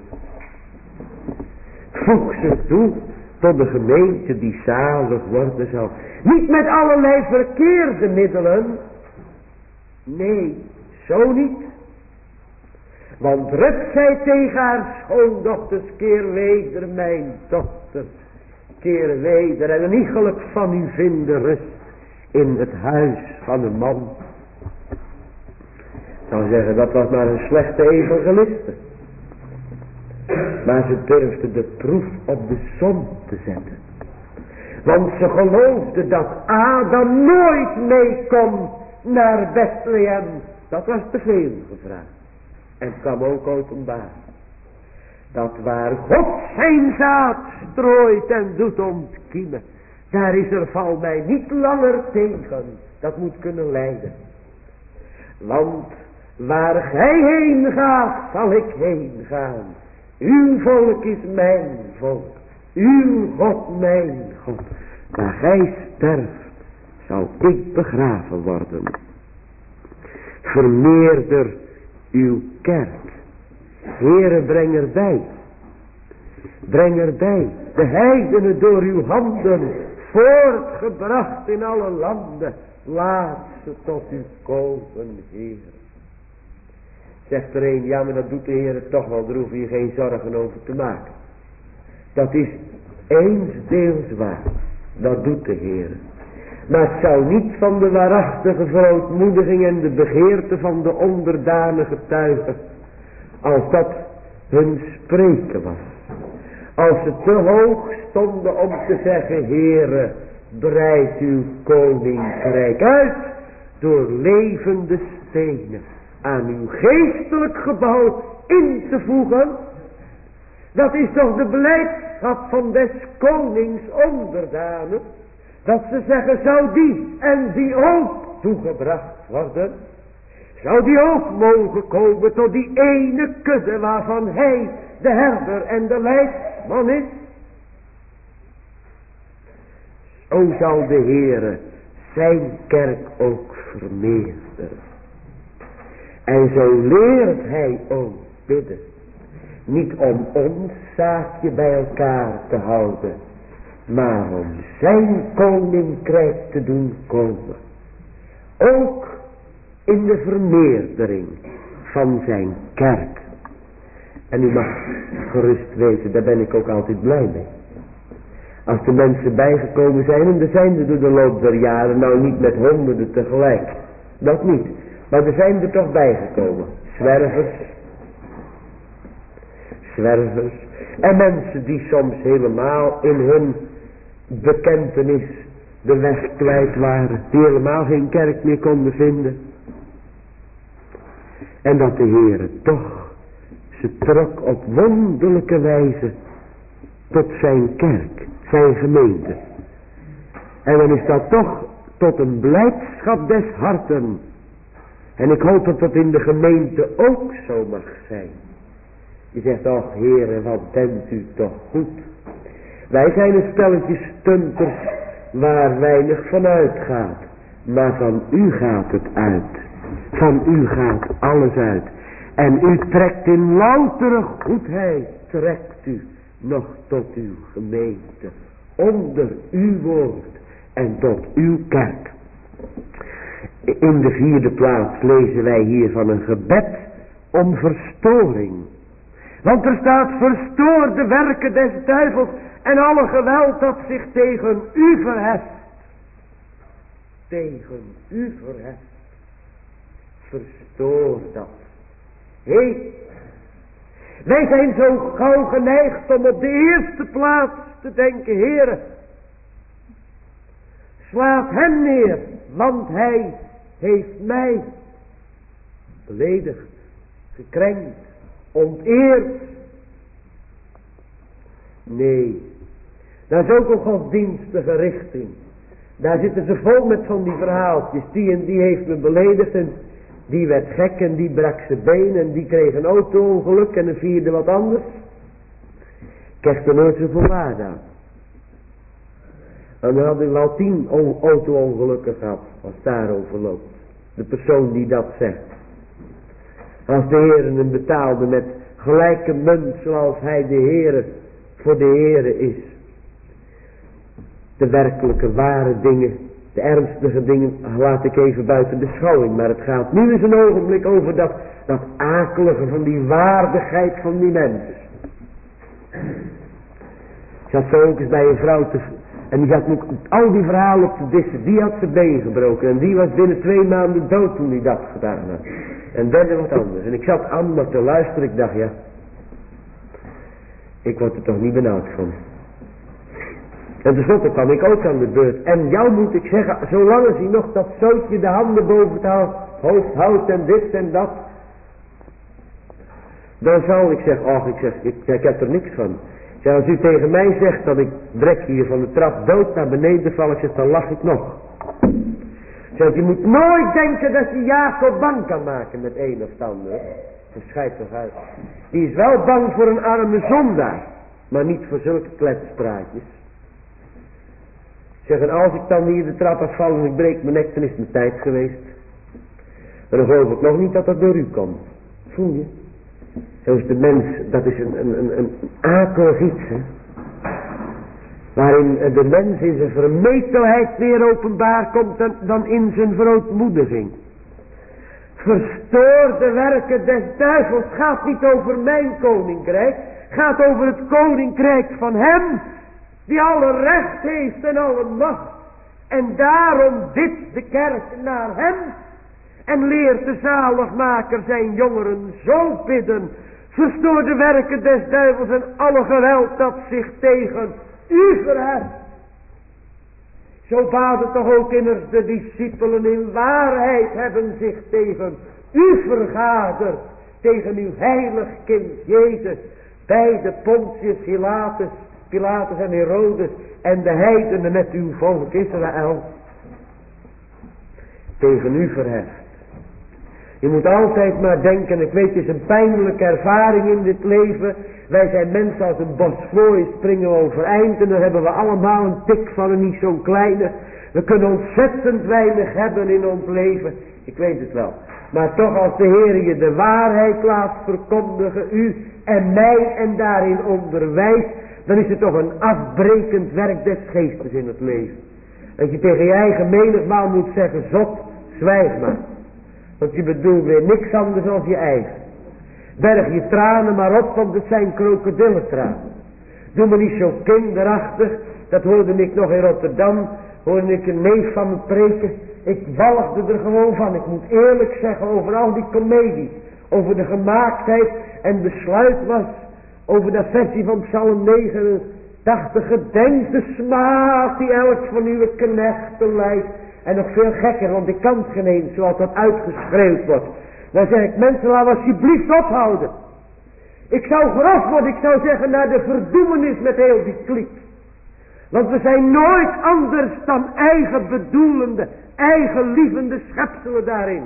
Voeg ze toe tot de gemeente die zalig worden zal. Niet met allerlei verkeerde middelen. Nee, zo niet. Want Rut zei tegen haar schoondochters, keer weder mijn dochter. keren weder en een iegelijk van u vinden rust in het huis van een man. Ik zou zeggen, dat was maar een slechte evangeliste. Maar ze durfde de proef op de som te zetten. Want ze geloofde dat Adam nooit mee kon naar Bethlehem. Dat was te veel gevraagd. En het kwam ook openbaar. Dat waar God zijn zaad strooit en doet ontkiemen. Daar is er val mij niet langer tegen. Dat moet kunnen leiden. Want waar gij heen gaat, zal ik heen gaan. Uw volk is mijn volk. Uw God mijn God. Waar gij sterft, zal ik begraven worden. Vermeerder uw kerk. Heere, breng erbij. Breng erbij. De heidenen door uw handen. Voortgebracht in alle landen. Laat ze tot u komen, Heer. Zegt er een, ja, maar dat doet de Heer toch wel, daar hoef je geen zorgen over te maken. Dat is eensdeels waar. Dat doet de Heer. Maar het zou niet van de waarachtige verootmoediging en de begeerte van de onderdanen getuigen. Als dat hun spreken was. Als ze te hoog stonden om te zeggen, Heere, breid uw koninkrijk uit door levende stenen aan uw geestelijk gebouw in te voegen. Dat is toch de blijdschap van des konings onderdanen. Dat ze zeggen, zou die en die ook toegebracht worden. Zou die ook mogen komen tot die ene kudde waarvan hij de herder en de leidsman is. Zo zal de Heere zijn kerk ook vermeerderen. En zo leert hij ook bidden. Niet om ons zaakje bij elkaar te houden. Maar om zijn koninkrijk te doen komen. Ook in de vermeerdering van zijn kerk. En u mag gerust weten, daar ben ik ook altijd blij mee. Als de mensen bijgekomen zijn, en er zijn er door de loop der jaren, nou niet met honderden tegelijk. Dat niet. Maar er zijn er toch bijgekomen. Zwervers. Zwervers. En mensen die soms helemaal in hun bekentenis de weg kwijt waren. Die helemaal geen kerk meer konden vinden. En dat de Heere toch ze trok op wonderlijke wijze tot zijn kerk, zijn gemeente. En dan is dat toch tot een blijdschap des harten. En ik hoop dat dat in de gemeente ook zo mag zijn. Je zegt, ach Heere, wat bent u toch goed. Wij zijn een stelletje stunters waar weinig van uitgaat. Maar van u gaat het uit. Van u gaat alles uit. En u trekt in loutere goedheid, trekt u nog tot uw gemeente. Onder uw woord en tot uw kerk. In de vierde plaats lezen wij hier van een gebed om verstoring. Want er staat, verstoor de werken des duivels en alle geweld dat zich tegen u verheft. Tegen u verheft. Verstoor dat. Hé, hey, wij zijn zo gauw geneigd om op de eerste plaats te denken, Heere, slaat hem neer, want hij heeft mij beledigd, gekrenkt, onteerd. Nee, dat is ook een godsdienstige richting. Daar zitten ze vol met van die verhaaltjes. Die en die heeft me beledigd en die werd gek en die brak zijn been en die kreeg een auto-ongeluk en een vierde wat anders. Ik kreeg er nooit zoveel waarde aan. En dan had ik wel tien auto-ongelukken gehad als daarover loopt. De persoon die dat zegt. Als de Heer hem betaalde met gelijke munt zoals hij de Heer voor de Heer is. De werkelijke ware dingen, de ernstige dingen laat ik even buiten beschouwing. Maar het gaat nu eens een ogenblik over dat, dat akelige van die waardigheid van die mensen. Ik zat zo ook eens bij een vrouw te, en die had me al die verhalen op te dissen. Die had zijn been gebroken en die was binnen twee maanden dood toen hij dat gedaan had. En derde wat anders. En ik zat allemaal te luisteren. Ik dacht, ja, ik word er toch niet benauwd van. En tenslotte kwam ik ook aan de beurt. En jou moet ik zeggen, zolang als hij nog dat zootje de handen boven het hoofd houdt en dit en dat. Dan zal ik zeggen, och, ik zeg, ik, ik heb er niks van. Ik zeg, als u tegen mij zegt dat ik drek hier van de trap dood naar beneden val, ik zeg, dan lach ik nog. Ik zeg, je moet nooit denken dat je Jacob bang kan maken met een of ander. Dat schijt toch uit. Die is wel bang voor een arme zondaar, maar niet voor zulke kletspraatjes. Ik zeg, en als ik dan hier de trap afval en ik breek mijn nek, dan is het mijn tijd geweest. Maar dan geloof ik nog niet dat dat door u komt. Voel je? Zo is de mens, dat is een, een, een, een akelig iets, hè. Waarin de mens in zijn vermetelheid meer openbaar komt dan, dan in zijn verootmoediging. Verstoor de werken des duivels. Gaat niet over mijn koninkrijk. Gaat over het koninkrijk van hem. Die alle recht heeft en alle macht. En daarom dit de kerk naar hem. En leert de zaligmaker zijn jongeren zo bidden. Verstoor de werken des duivels en alle geweld dat zich tegen u verheft. Zo baden toch ook immers de discipelen in waarheid hebben zich tegen u vergaderd. Tegen uw heilig kind Jezus. Bij de Pontius Pilatus, Pilatus en Herodes en de heidenen met uw volk Israël. Tegen u verheft. Je moet altijd maar denken, ik weet het is een pijnlijke ervaring in dit leven. Wij zijn mensen als een bos vlooien, springen we overeind en dan hebben we allemaal een tik van een niet zo'n kleine. We kunnen ontzettend weinig hebben in ons leven, ik weet het wel. Maar toch als de Heer je de waarheid laat verkondigen, u en mij en daarin onderwijst, dan is het toch een afbrekend werk des geestes in het leven. Dat je tegen je eigen menigmaal moet zeggen, zot, zwijg maar. Want je bedoelt weer niks anders dan je eigen. Berg je tranen maar op, want het zijn krokodillentranen. Doe me niet zo kinderachtig. Dat hoorde ik nog in Rotterdam. Hoorde ik een neef van me preken. Ik walgde er gewoon van. Ik moet eerlijk zeggen over al die komedie. Over de gemaaktheid en besluit was. Over de versie van Psalm negenentachtig. Gedenk de smaad die elk van uw knechten lijdt. En nog veel gekker, want ik kan het geen eens zoals dat uitgeschreeuwd wordt. Dan zeg ik, mensen, laten we alsjeblieft ophouden. Ik zou grof worden, ik zou zeggen, naar de verdoemenis met heel die kliek. Want we zijn nooit anders dan eigen bedoelende, eigen lievende schepselen daarin.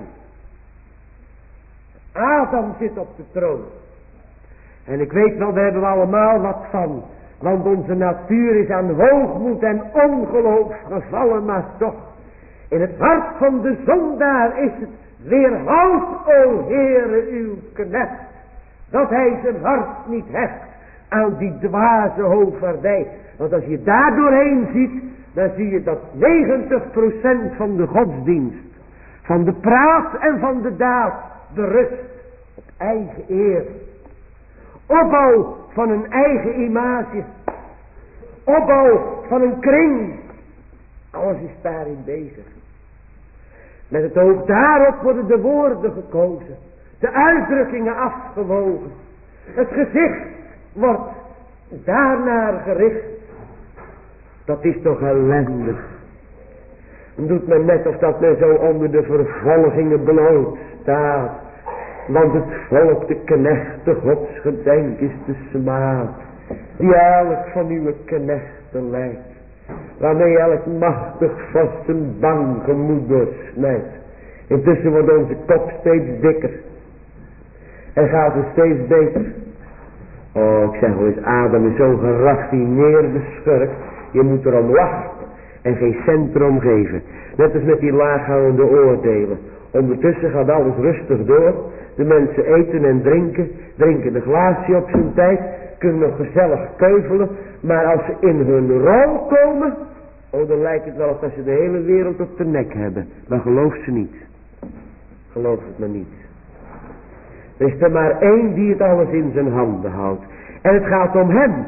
Adam zit op de troon. En ik weet wel, daar hebben we allemaal wat van. Want onze natuur is aan hoogmoed en ongeloof gevallen, maar toch. In het hart van de zondaar is het weerhoud, o Heere, uw knecht, dat hij zijn hart niet hecht aan die dwaze hoogvaardij. Want als je daar doorheen ziet, dan zie je dat negentig procent van de godsdienst, van de praat en van de daad, berust op eigen eer. Opbouw van een eigen image. Opbouw van een kring. Alles is daarin bezig. Met het oog daarop worden de woorden gekozen. De uitdrukkingen afgewogen. Het gezicht wordt daarnaar gericht. Dat is toch ellendig. Dan doet men net of dat men zo onder de vervolgingen bloot staat. Want het volk, de knechten Gods gedenk is de smaad. Die elk van uw knechten lijdt. Waarmee elk machtig vast een bang gemoed doorsnijdt. Intussen wordt onze kop steeds dikker. En gaat het steeds beter. Oh, ik zeg wel eens, Adam is zo'n geraffineerde schurk. Je moet erom lachen. En geen cent erom geven. Net als met die laaghangende oordelen. Ondertussen gaat alles rustig door. De mensen eten en drinken. Drinken de glaasje op zijn tijd. Kunnen nog gezellig keuvelen. Maar als ze in hun rol komen. Oh, dan lijkt het wel alsof ze de hele wereld op de nek hebben. Maar geloof ze niet. Geloof het maar niet. Er is er maar één die het alles in zijn handen houdt. En het gaat om hem.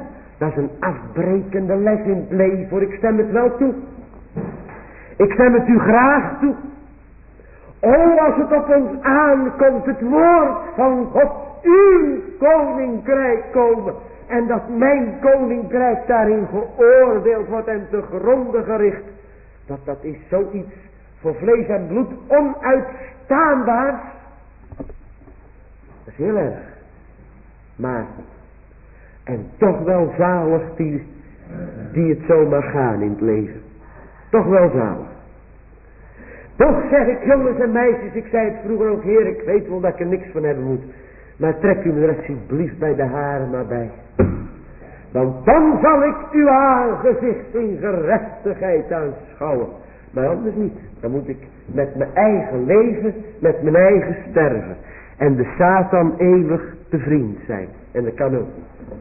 Dat is een afbrekende les in het leven, voor ik stem het wel toe. Ik stem het u graag toe. O, als het op ons aankomt, het woord van God, uw koninkrijk komen. En dat mijn koninkrijk daarin geoordeeld wordt en te gronde gericht. Dat dat is zoiets voor vlees en bloed onuitstaanbaars. Dat is heel erg. Maar, en toch wel zalig die, die het zo mag gaan in het leven. Toch wel zalig. Toch zeg ik, jongens en meisjes, ik zei het vroeger ook, Heer, ik weet wel dat ik er niks van hebben moet. Maar trek u me er alsjeblieft bij de haren maar bij. Want dan zal ik uw aangezicht in gerechtigheid aanschouwen. Maar anders niet. Dan moet ik met mijn eigen leven, met mijn eigen sterven. En de Satan eeuwig te vriend zijn. En dat kan ook niet.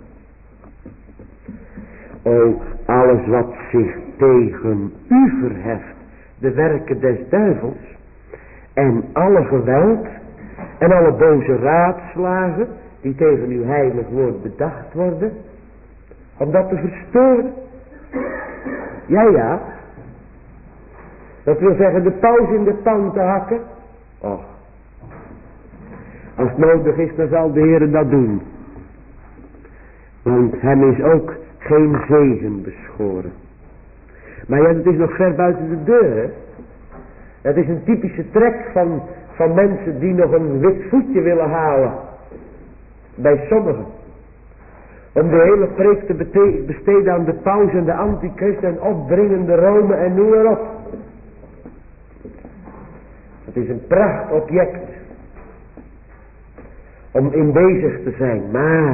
O, alles wat zich tegen u verheft, de werken des duivels, en alle geweld, en alle boze raadslagen, die tegen uw heilig woord bedacht worden, om dat te verstoren. Ja, ja. Dat wil zeggen de paus in de pan te hakken. Och. Als het nodig is, dan zal de Heer dat doen. Want hem is ook geen zegen beschoren. Maar ja, het is nog ver buiten de deur, hè. Het is een typische trek van, van mensen die nog een wit voetje willen halen. Bij sommigen. Om de hele preek te bete- besteden aan de paus en de antichrist en opdringende Rome en noem maar op. Het is een prachtobject. Om in bezig te zijn, maar...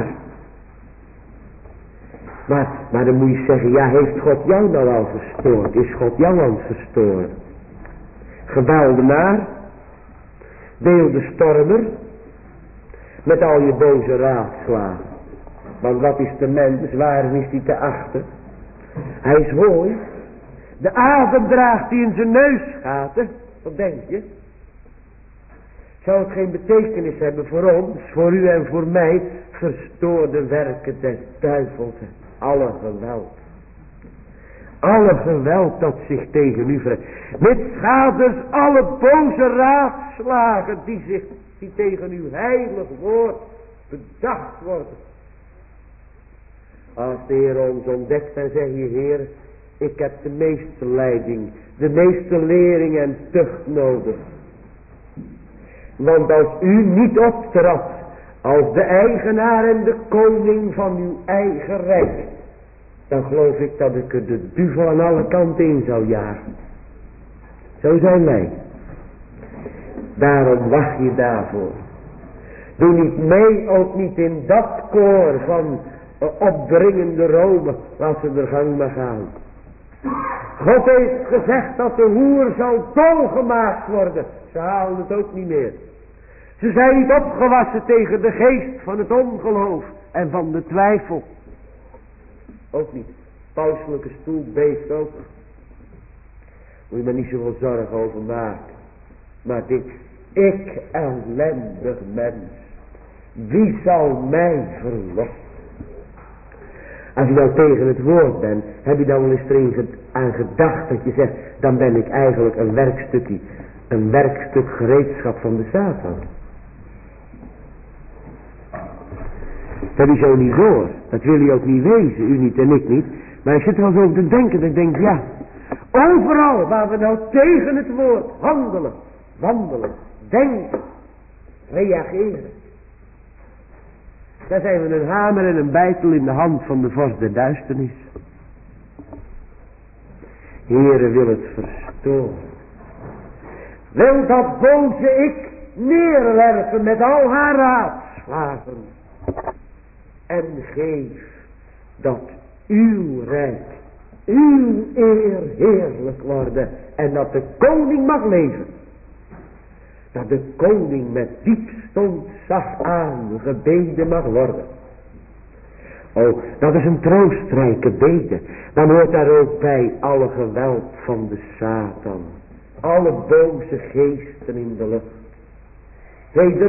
Maar, maar dan moet je zeggen, ja, heeft God jou nou al verstoord? Is God jou al verstoord? Geweldenaar, beelde stormer, met al je boze raadslagen. Want wat is de mens, waarom is hij te achten? Hij is hooi. De adem draagt hij in zijn neusgaten. Wat denk je? Zou het geen betekenis hebben voor ons, voor u en voor mij? Verstoorde werken des duivels. Alle geweld. Alle geweld dat zich tegen u verheft. Met schaders alle boze raadslagen die zich die tegen uw heilig woord bedacht worden. Als de Heer ons ontdekt, dan zeg je, Heer, ik heb de meeste leiding, de meeste lering en tucht nodig. Want als u niet optrad als de eigenaar en de koning van uw eigen rijk, dan geloof ik dat ik er de duivel aan alle kanten in zou jagen. Zo zijn wij. Daarom wacht je daarvoor. Doe niet mee, ook niet in dat koor van uh, opdringende Rome. Laat ze er gang maar gaan. God heeft gezegd dat de hoer zal dolgemaakt worden. Ze halen het ook niet meer. Ze zijn niet opgewassen tegen de geest van het ongeloof en van de twijfel. Ook niet. Pauselijke stoel beeft ook. Moet je maar niet zoveel zorgen over maken. Maar dit, ik ellendig mens, wie zal mij verlossen? Als je dan tegen het woord bent, heb je dan wel eens erin aan gedacht dat je zegt, dan ben ik eigenlijk een werkstukje, een werkstuk gereedschap van de Satan. Dat heb je zo niet door. Dat wil je ook niet wezen, u niet en ik niet. Maar ik zit er wel zo over te denken, dat ik denk, ja, overal waar we nou tegen het woord handelen, wandelen, denken, reageren. Daar zijn we een hamer en een bijtel in de hand van de vorst der duisternis. Heere wil het verstoren. Wil dat boze ik neerwerpen met al haar raadslagen. En geef dat uw rijk, uw eer heerlijk worden. En dat de koning mag leven. Dat de koning met diepst ontzag aangebeden mag worden. Oh, dat is een troostrijke bede. Dan hoort daar ook bij alle geweld van de Satan. Alle boze geesten in de lucht.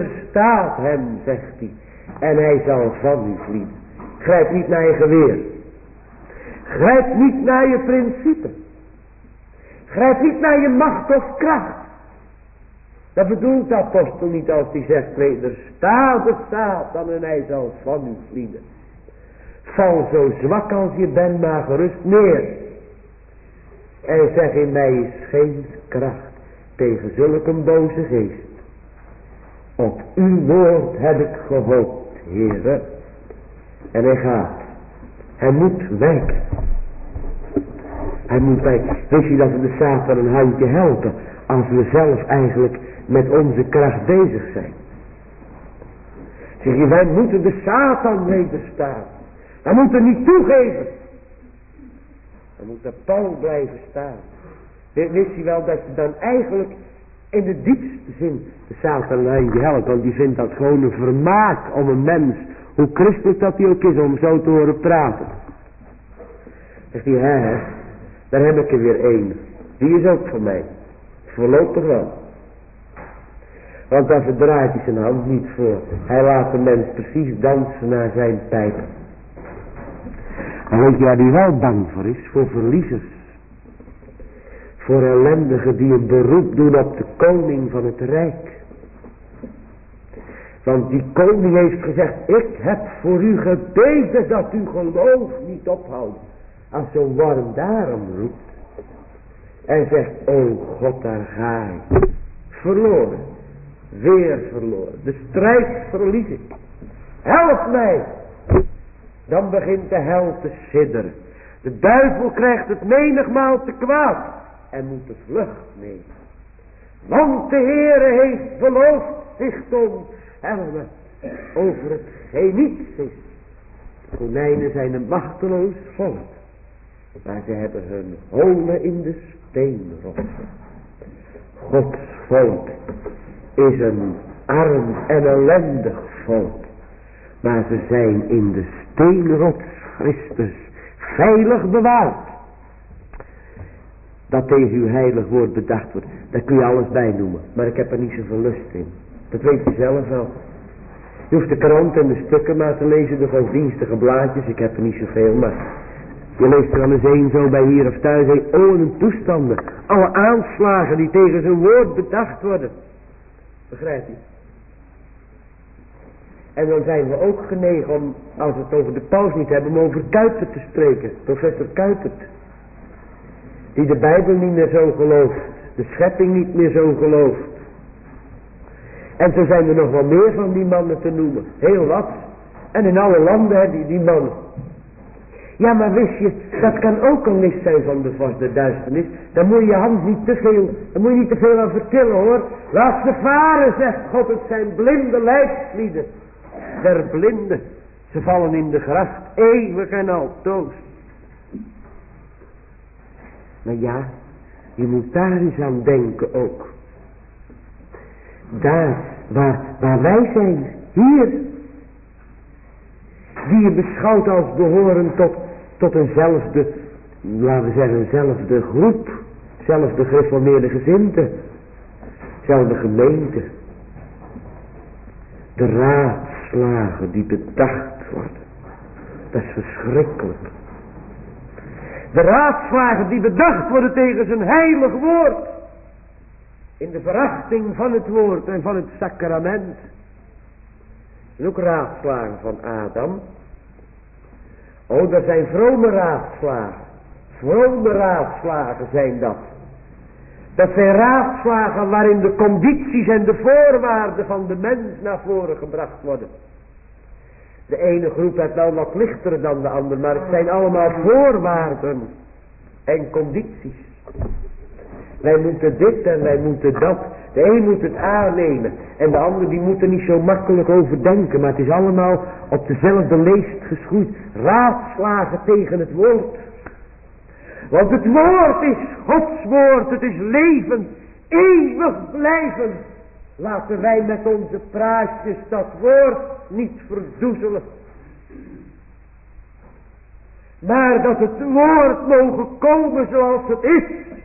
Wederstaat hem, zegt hij. En hij zal van u vliegen. Grijp niet naar je geweer. Grijp niet naar je principe. Grijp niet naar je macht of kracht. Dat bedoelt de apostel niet als hij zegt, wedersta de Satan en hij zal van u vlieden. Val zo zwak als je bent, maar gerust neer. En zeg, in mij is geen kracht tegen zulke boze geest. Op uw woord heb ik gehoopt, Heere. En hij gaat. Hij moet wijken. Hij moet wijken. Weet je dat we de Satan een handje helpen als we zelf eigenlijk met onze kracht bezig zijn. Zeg je, wij moeten de Satan wederstaan. Wij moeten niet toegeven. We moeten pal blijven staan. Wist je wel dat je dan eigenlijk in de diepste zin de Satan een handje helpt. Want die vindt dat gewoon een vermaak om een mens, hoe christelijk dat hij ook is, om zo te horen praten. Zegt hij, hè, daar heb ik er weer één. Die is ook voor mij. Voorlopig wel. Want daar verdraait hij zijn hand niet voor. Hij laat de mens precies dansen naar zijn pijp. En weet je waar hij wel bang voor is? Voor verliezers. Voor ellendigen die een beroep doen op de koning van het rijk. Want die koning heeft gezegd, ik heb voor u gebeden dat uw geloof niet ophoudt. Als zo'n worm daarom roept. En zegt, o God, daar ga ik. Verloren. Weer verloren. De strijd verlies ik. Help mij. Dan begint de hel te sidderen. De duivel krijgt het menigmaal te kwaad. En moet de vlucht nemen. Want de Heere heeft beloofd zich te ontfermen over het geen niets is. De konijnen zijn een machteloos volk. Maar ze hebben hun holen in de steenrotsen. Gods volk is een arm en ellendig volk. Maar ze zijn in de steenrots Christus veilig bewaard. Dat tegen uw heilig woord bedacht wordt. Daar kun je alles bij noemen. Maar ik heb er niet zoveel lust in. Dat weet je zelf wel. Je hoeft de krant en de stukken maar te lezen. De godsdienstige blaadjes. Ik heb er niet zoveel. Maar je leest er wel eens één zo bij hier of thuis. Een oorlog toestanden. Alle aanslagen die tegen zijn woord bedacht worden. Begrijp je? En dan zijn we ook genegen om, als we het over de paus niet hebben, om over Kuipert te spreken. Professor Kuipert. Die de Bijbel niet meer zo gelooft. De schepping niet meer zo gelooft. En zo zijn er nog wel meer van die mannen te noemen. Heel wat. En in alle landen, hè, die, die mannen. Ja, maar wist je, dat kan ook een list zijn van de vorst der duisternis. Daar moet je je hand niet te veel, daar moet je niet te veel aan vertellen, hoor. Laat ze varen, zegt God, het zijn blinde lijfslieden. Der blinden, ze vallen in de gracht, eeuwig en altoos. Maar ja, je moet daar eens aan denken ook. Daar, waar, waar wij zijn, hier. Die je beschouwt als behoren tot, tot eenzelfde, laten we zeggen, eenzelfde groep. Zelfde gereformeerde gezinde. Zelfde gemeente. De raadslagen die bedacht worden. Dat is verschrikkelijk. De raadslagen die bedacht worden tegen zijn heilig woord. In de verachting van het woord en van het sacrament. En ook raadslagen van Adam. Oh, dat zijn vrome raadslagen. Vrome raadslagen zijn dat. Dat zijn raadslagen waarin de condities en de voorwaarden van de mens naar voren gebracht worden. De ene groep heeft wel wat lichter dan de andere, maar het zijn allemaal voorwaarden en condities. Wij moeten dit en wij moeten dat. De een moet het aannemen en de ander die moet er niet zo makkelijk over denken. Maar het is allemaal op dezelfde leest geschoeid. Raadslagen tegen het woord. Want het woord is Gods woord. Het is leven. Eeuwig blijven. Laten wij met onze praatjes dat woord niet verdoezelen. Maar dat het woord mogen komen zoals het is.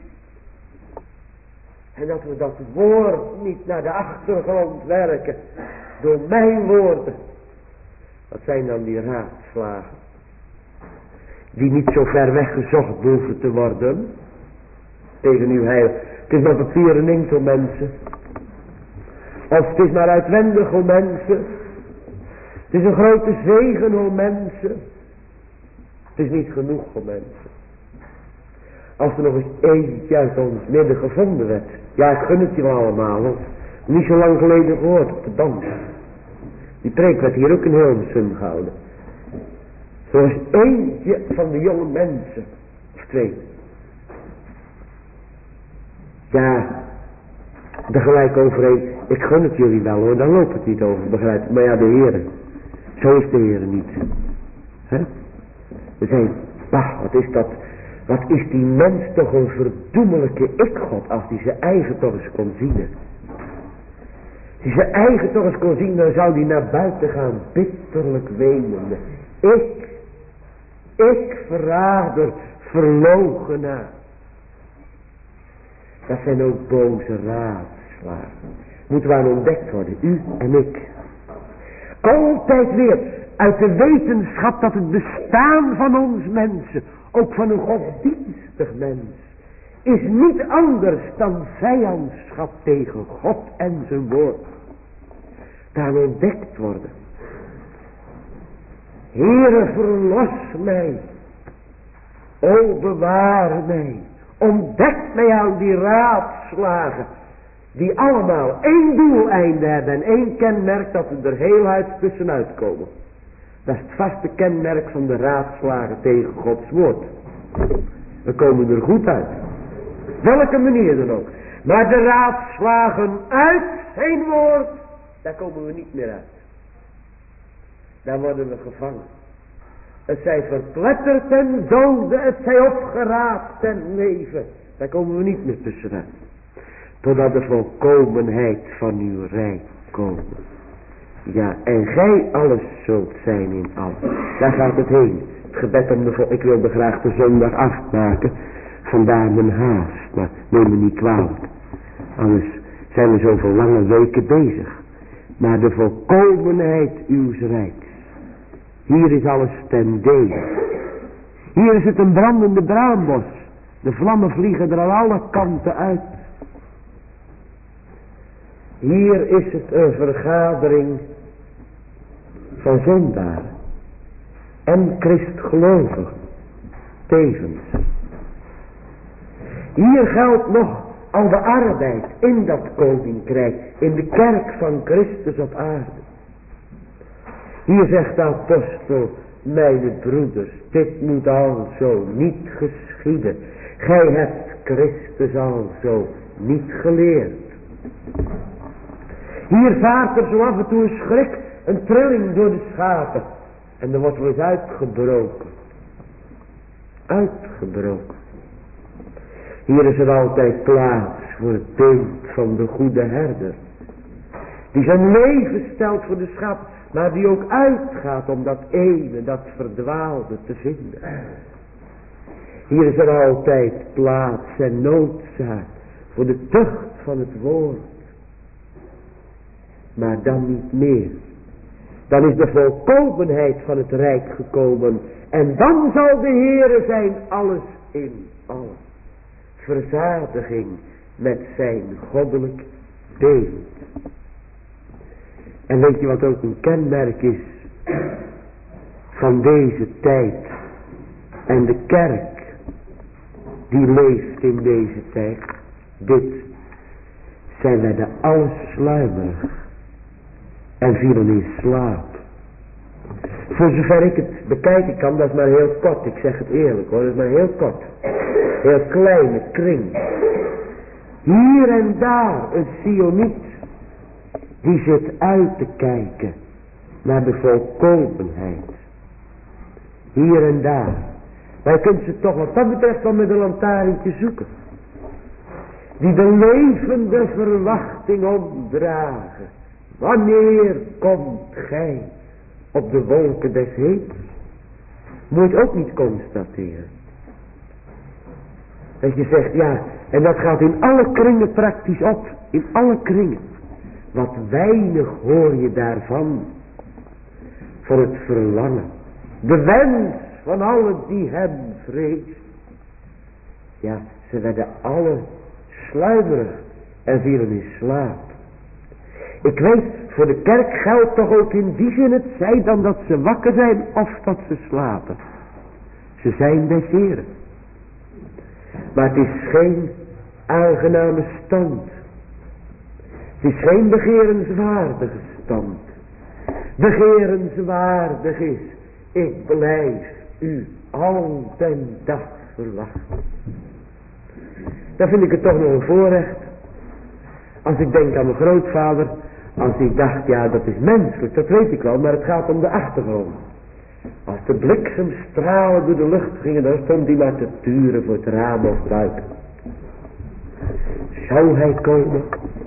En dat we dat woord niet naar de achtergrond werken. Door mijn woorden. Wat zijn dan die raadslagen? die niet zo ver weg gezocht hoeven te worden. Tegen uw heil. Het is maar papieren inkt, o mensen. Of het is maar uitwendig, o mensen. Het is een grote zegen, o mensen. Het is niet genoeg, o mensen. Als er nog eens eentje uit ons midden gevonden werd. Ja, ik gun het je wel allemaal, hoor. Niet zo lang geleden gehoord op de band. Die preek werd hier ook in Hilversum gehouden. Zoals eentje van de jonge mensen. Of twee. Ja, er gelijk overheen. Ik gun het jullie wel, hoor. Daar loopt het niet over, begrijp ik. Maar ja, de Heere. Zo is de Heere niet. Hè? We zijn, wacht, wat is dat? Wat is die mens toch een verdoemelijke ik-God. Als die zijn eigen toch eens kon zien. Als die zijn eigen toch eens kon zien. Dan zou die naar buiten gaan. Bitterlijk wenende. Ik. Ik verrader. Verloochenaar. Dat zijn ook boze raadslagen. Moeten we aan ontdekt worden. U en ik. Altijd weer. Uit de wetenschap dat het bestaan van ons mensen. Ook van een godsdienstig mens. Is niet anders dan vijandschap tegen God en zijn woord. Daar ontdekt worden. Heere, verlos mij. O, bewaar mij. Ontdek mij aan die raadslagen. Die allemaal één doeleinde hebben. En één kenmerk dat er er heelhuids tussenuit komen. Dat is het vaste kenmerk van de raadslagen tegen Gods woord. We komen er goed uit. Welke manier dan ook. Maar de raadslagen uit zijn woord. Daar komen we niet meer uit. Daar worden we gevangen. Het zij verpletterd en doden. Het zij opgeraapt en leven. Daar komen we niet meer tussenuit. Totdat de volkomenheid van uw rijk komen. Ja, en gij alles zult zijn in alles. Daar gaat het heen. Het gebed om de vol... Ik wilde graag de zondag afmaken. Vandaar mijn haast. Maar neem me niet kwalijk. Anders zijn we zoveel lange weken bezig. Maar de volkomenheid uws rijks. Hier is alles ten dele. Hier is het een brandende braambos. De vlammen vliegen er aan alle kanten uit. Hier is het een vergadering van zondaren en christgelovigen tevens. Hier geldt nog al de arbeid in dat koninkrijk, in de kerk van Christus op aarde. Hier zegt de apostel, mijn broeders, dit moet al zo niet geschieden. Gij hebt Christus al zo niet geleerd. Hier vaart er zo af en toe een schrik, een trilling door de schapen. En er wordt wel eens uitgebroken. Uitgebroken. Hier is er altijd plaats voor het beeld van de goede herder. Die zijn leven stelt voor de schapen. Maar die ook uitgaat om dat ene, dat verdwaalde te vinden. Hier is er altijd plaats en noodzaak voor de tucht van het woord. Maar dan niet meer. Dan is de volkomenheid van het rijk gekomen. En dan zal de Heere zijn alles in alles. Verzadiging met zijn goddelijk beeld. En weet je wat ook een kenmerk is van deze tijd en de kerk die leeft in deze tijd? Dit, zij werden alles sluimerig en vielen in slaap. Voor zover ik het bekijken kan, dat is maar heel kort, ik zeg het eerlijk hoor, dat is maar heel kort. Heel kleine kring. Hier en daar een Sioniet. Die zit uit te kijken naar de volkomenheid. Hier en daar. Wij kunnen ze toch wat dat betreft wel met een lantaarntje zoeken. Die de levende verwachting opdragen. Wanneer komt gij op de wolken des hemels? Moet je het ook niet constateren. Dat je zegt ja, en dat gaat in alle kringen praktisch op. In alle kringen. Wat weinig hoor je daarvan. Voor het verlangen. De wens van allen die hem vreest. Ja, ze werden alle sluimerig en vielen in slaap. Ik weet, voor de kerk geldt toch ook in die zin het zij dan dat ze wakker zijn of dat ze slapen. Ze zijn des Heren. Maar het is geen aangename stand. Het is geen begerenswaardige stand. Begerenswaardig is, ik blijf u al den dag verwachten. Dan vind ik het toch nog een voorrecht. Als ik denk aan mijn grootvader, als ik dacht, ja dat is menselijk, dat weet ik wel, maar het gaat om de achtergrond. Als de bliksemstralen door de lucht gingen, dan stond hij maar te turen voor het raam of buiten. Zou hij komen?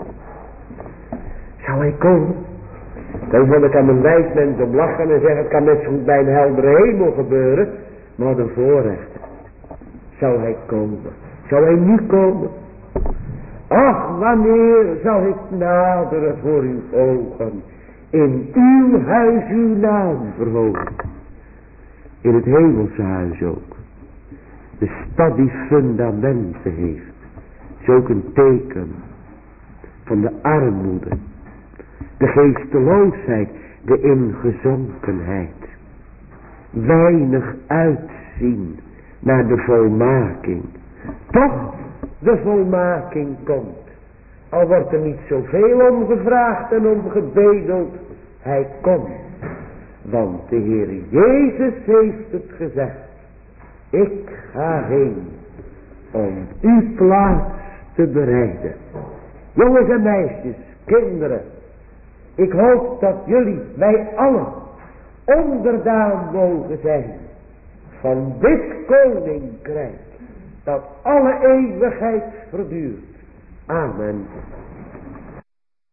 Zou hij komen? Dan wil ik aan mijn wijs mens op lachen en zeggen, het kan net zo goed bij een heldere hemel gebeuren, maar wat een voorrecht. Zou hij komen? Zou hij nu komen? Ach, wanneer zal ik naderen voor uw ogen, in uw huis uw naam verhogen. In het hemelse huis ook. De stad die fundamenten heeft, is ook een teken van de armoede, de geesteloosheid, de ingezonkenheid. Weinig uitzien naar de volmaking. Toch de volmaking komt. Al wordt er niet zoveel om gevraagd en om gebedeld. Hij komt. Want de Heer Jezus heeft het gezegd. Ik ga heen om uw plaats te bereiden. Jongens en meisjes, kinderen. Ik hoop dat jullie, wij allen, onderdaan mogen zijn van dit koninkrijk dat alle eeuwigheid verduurt. Amen.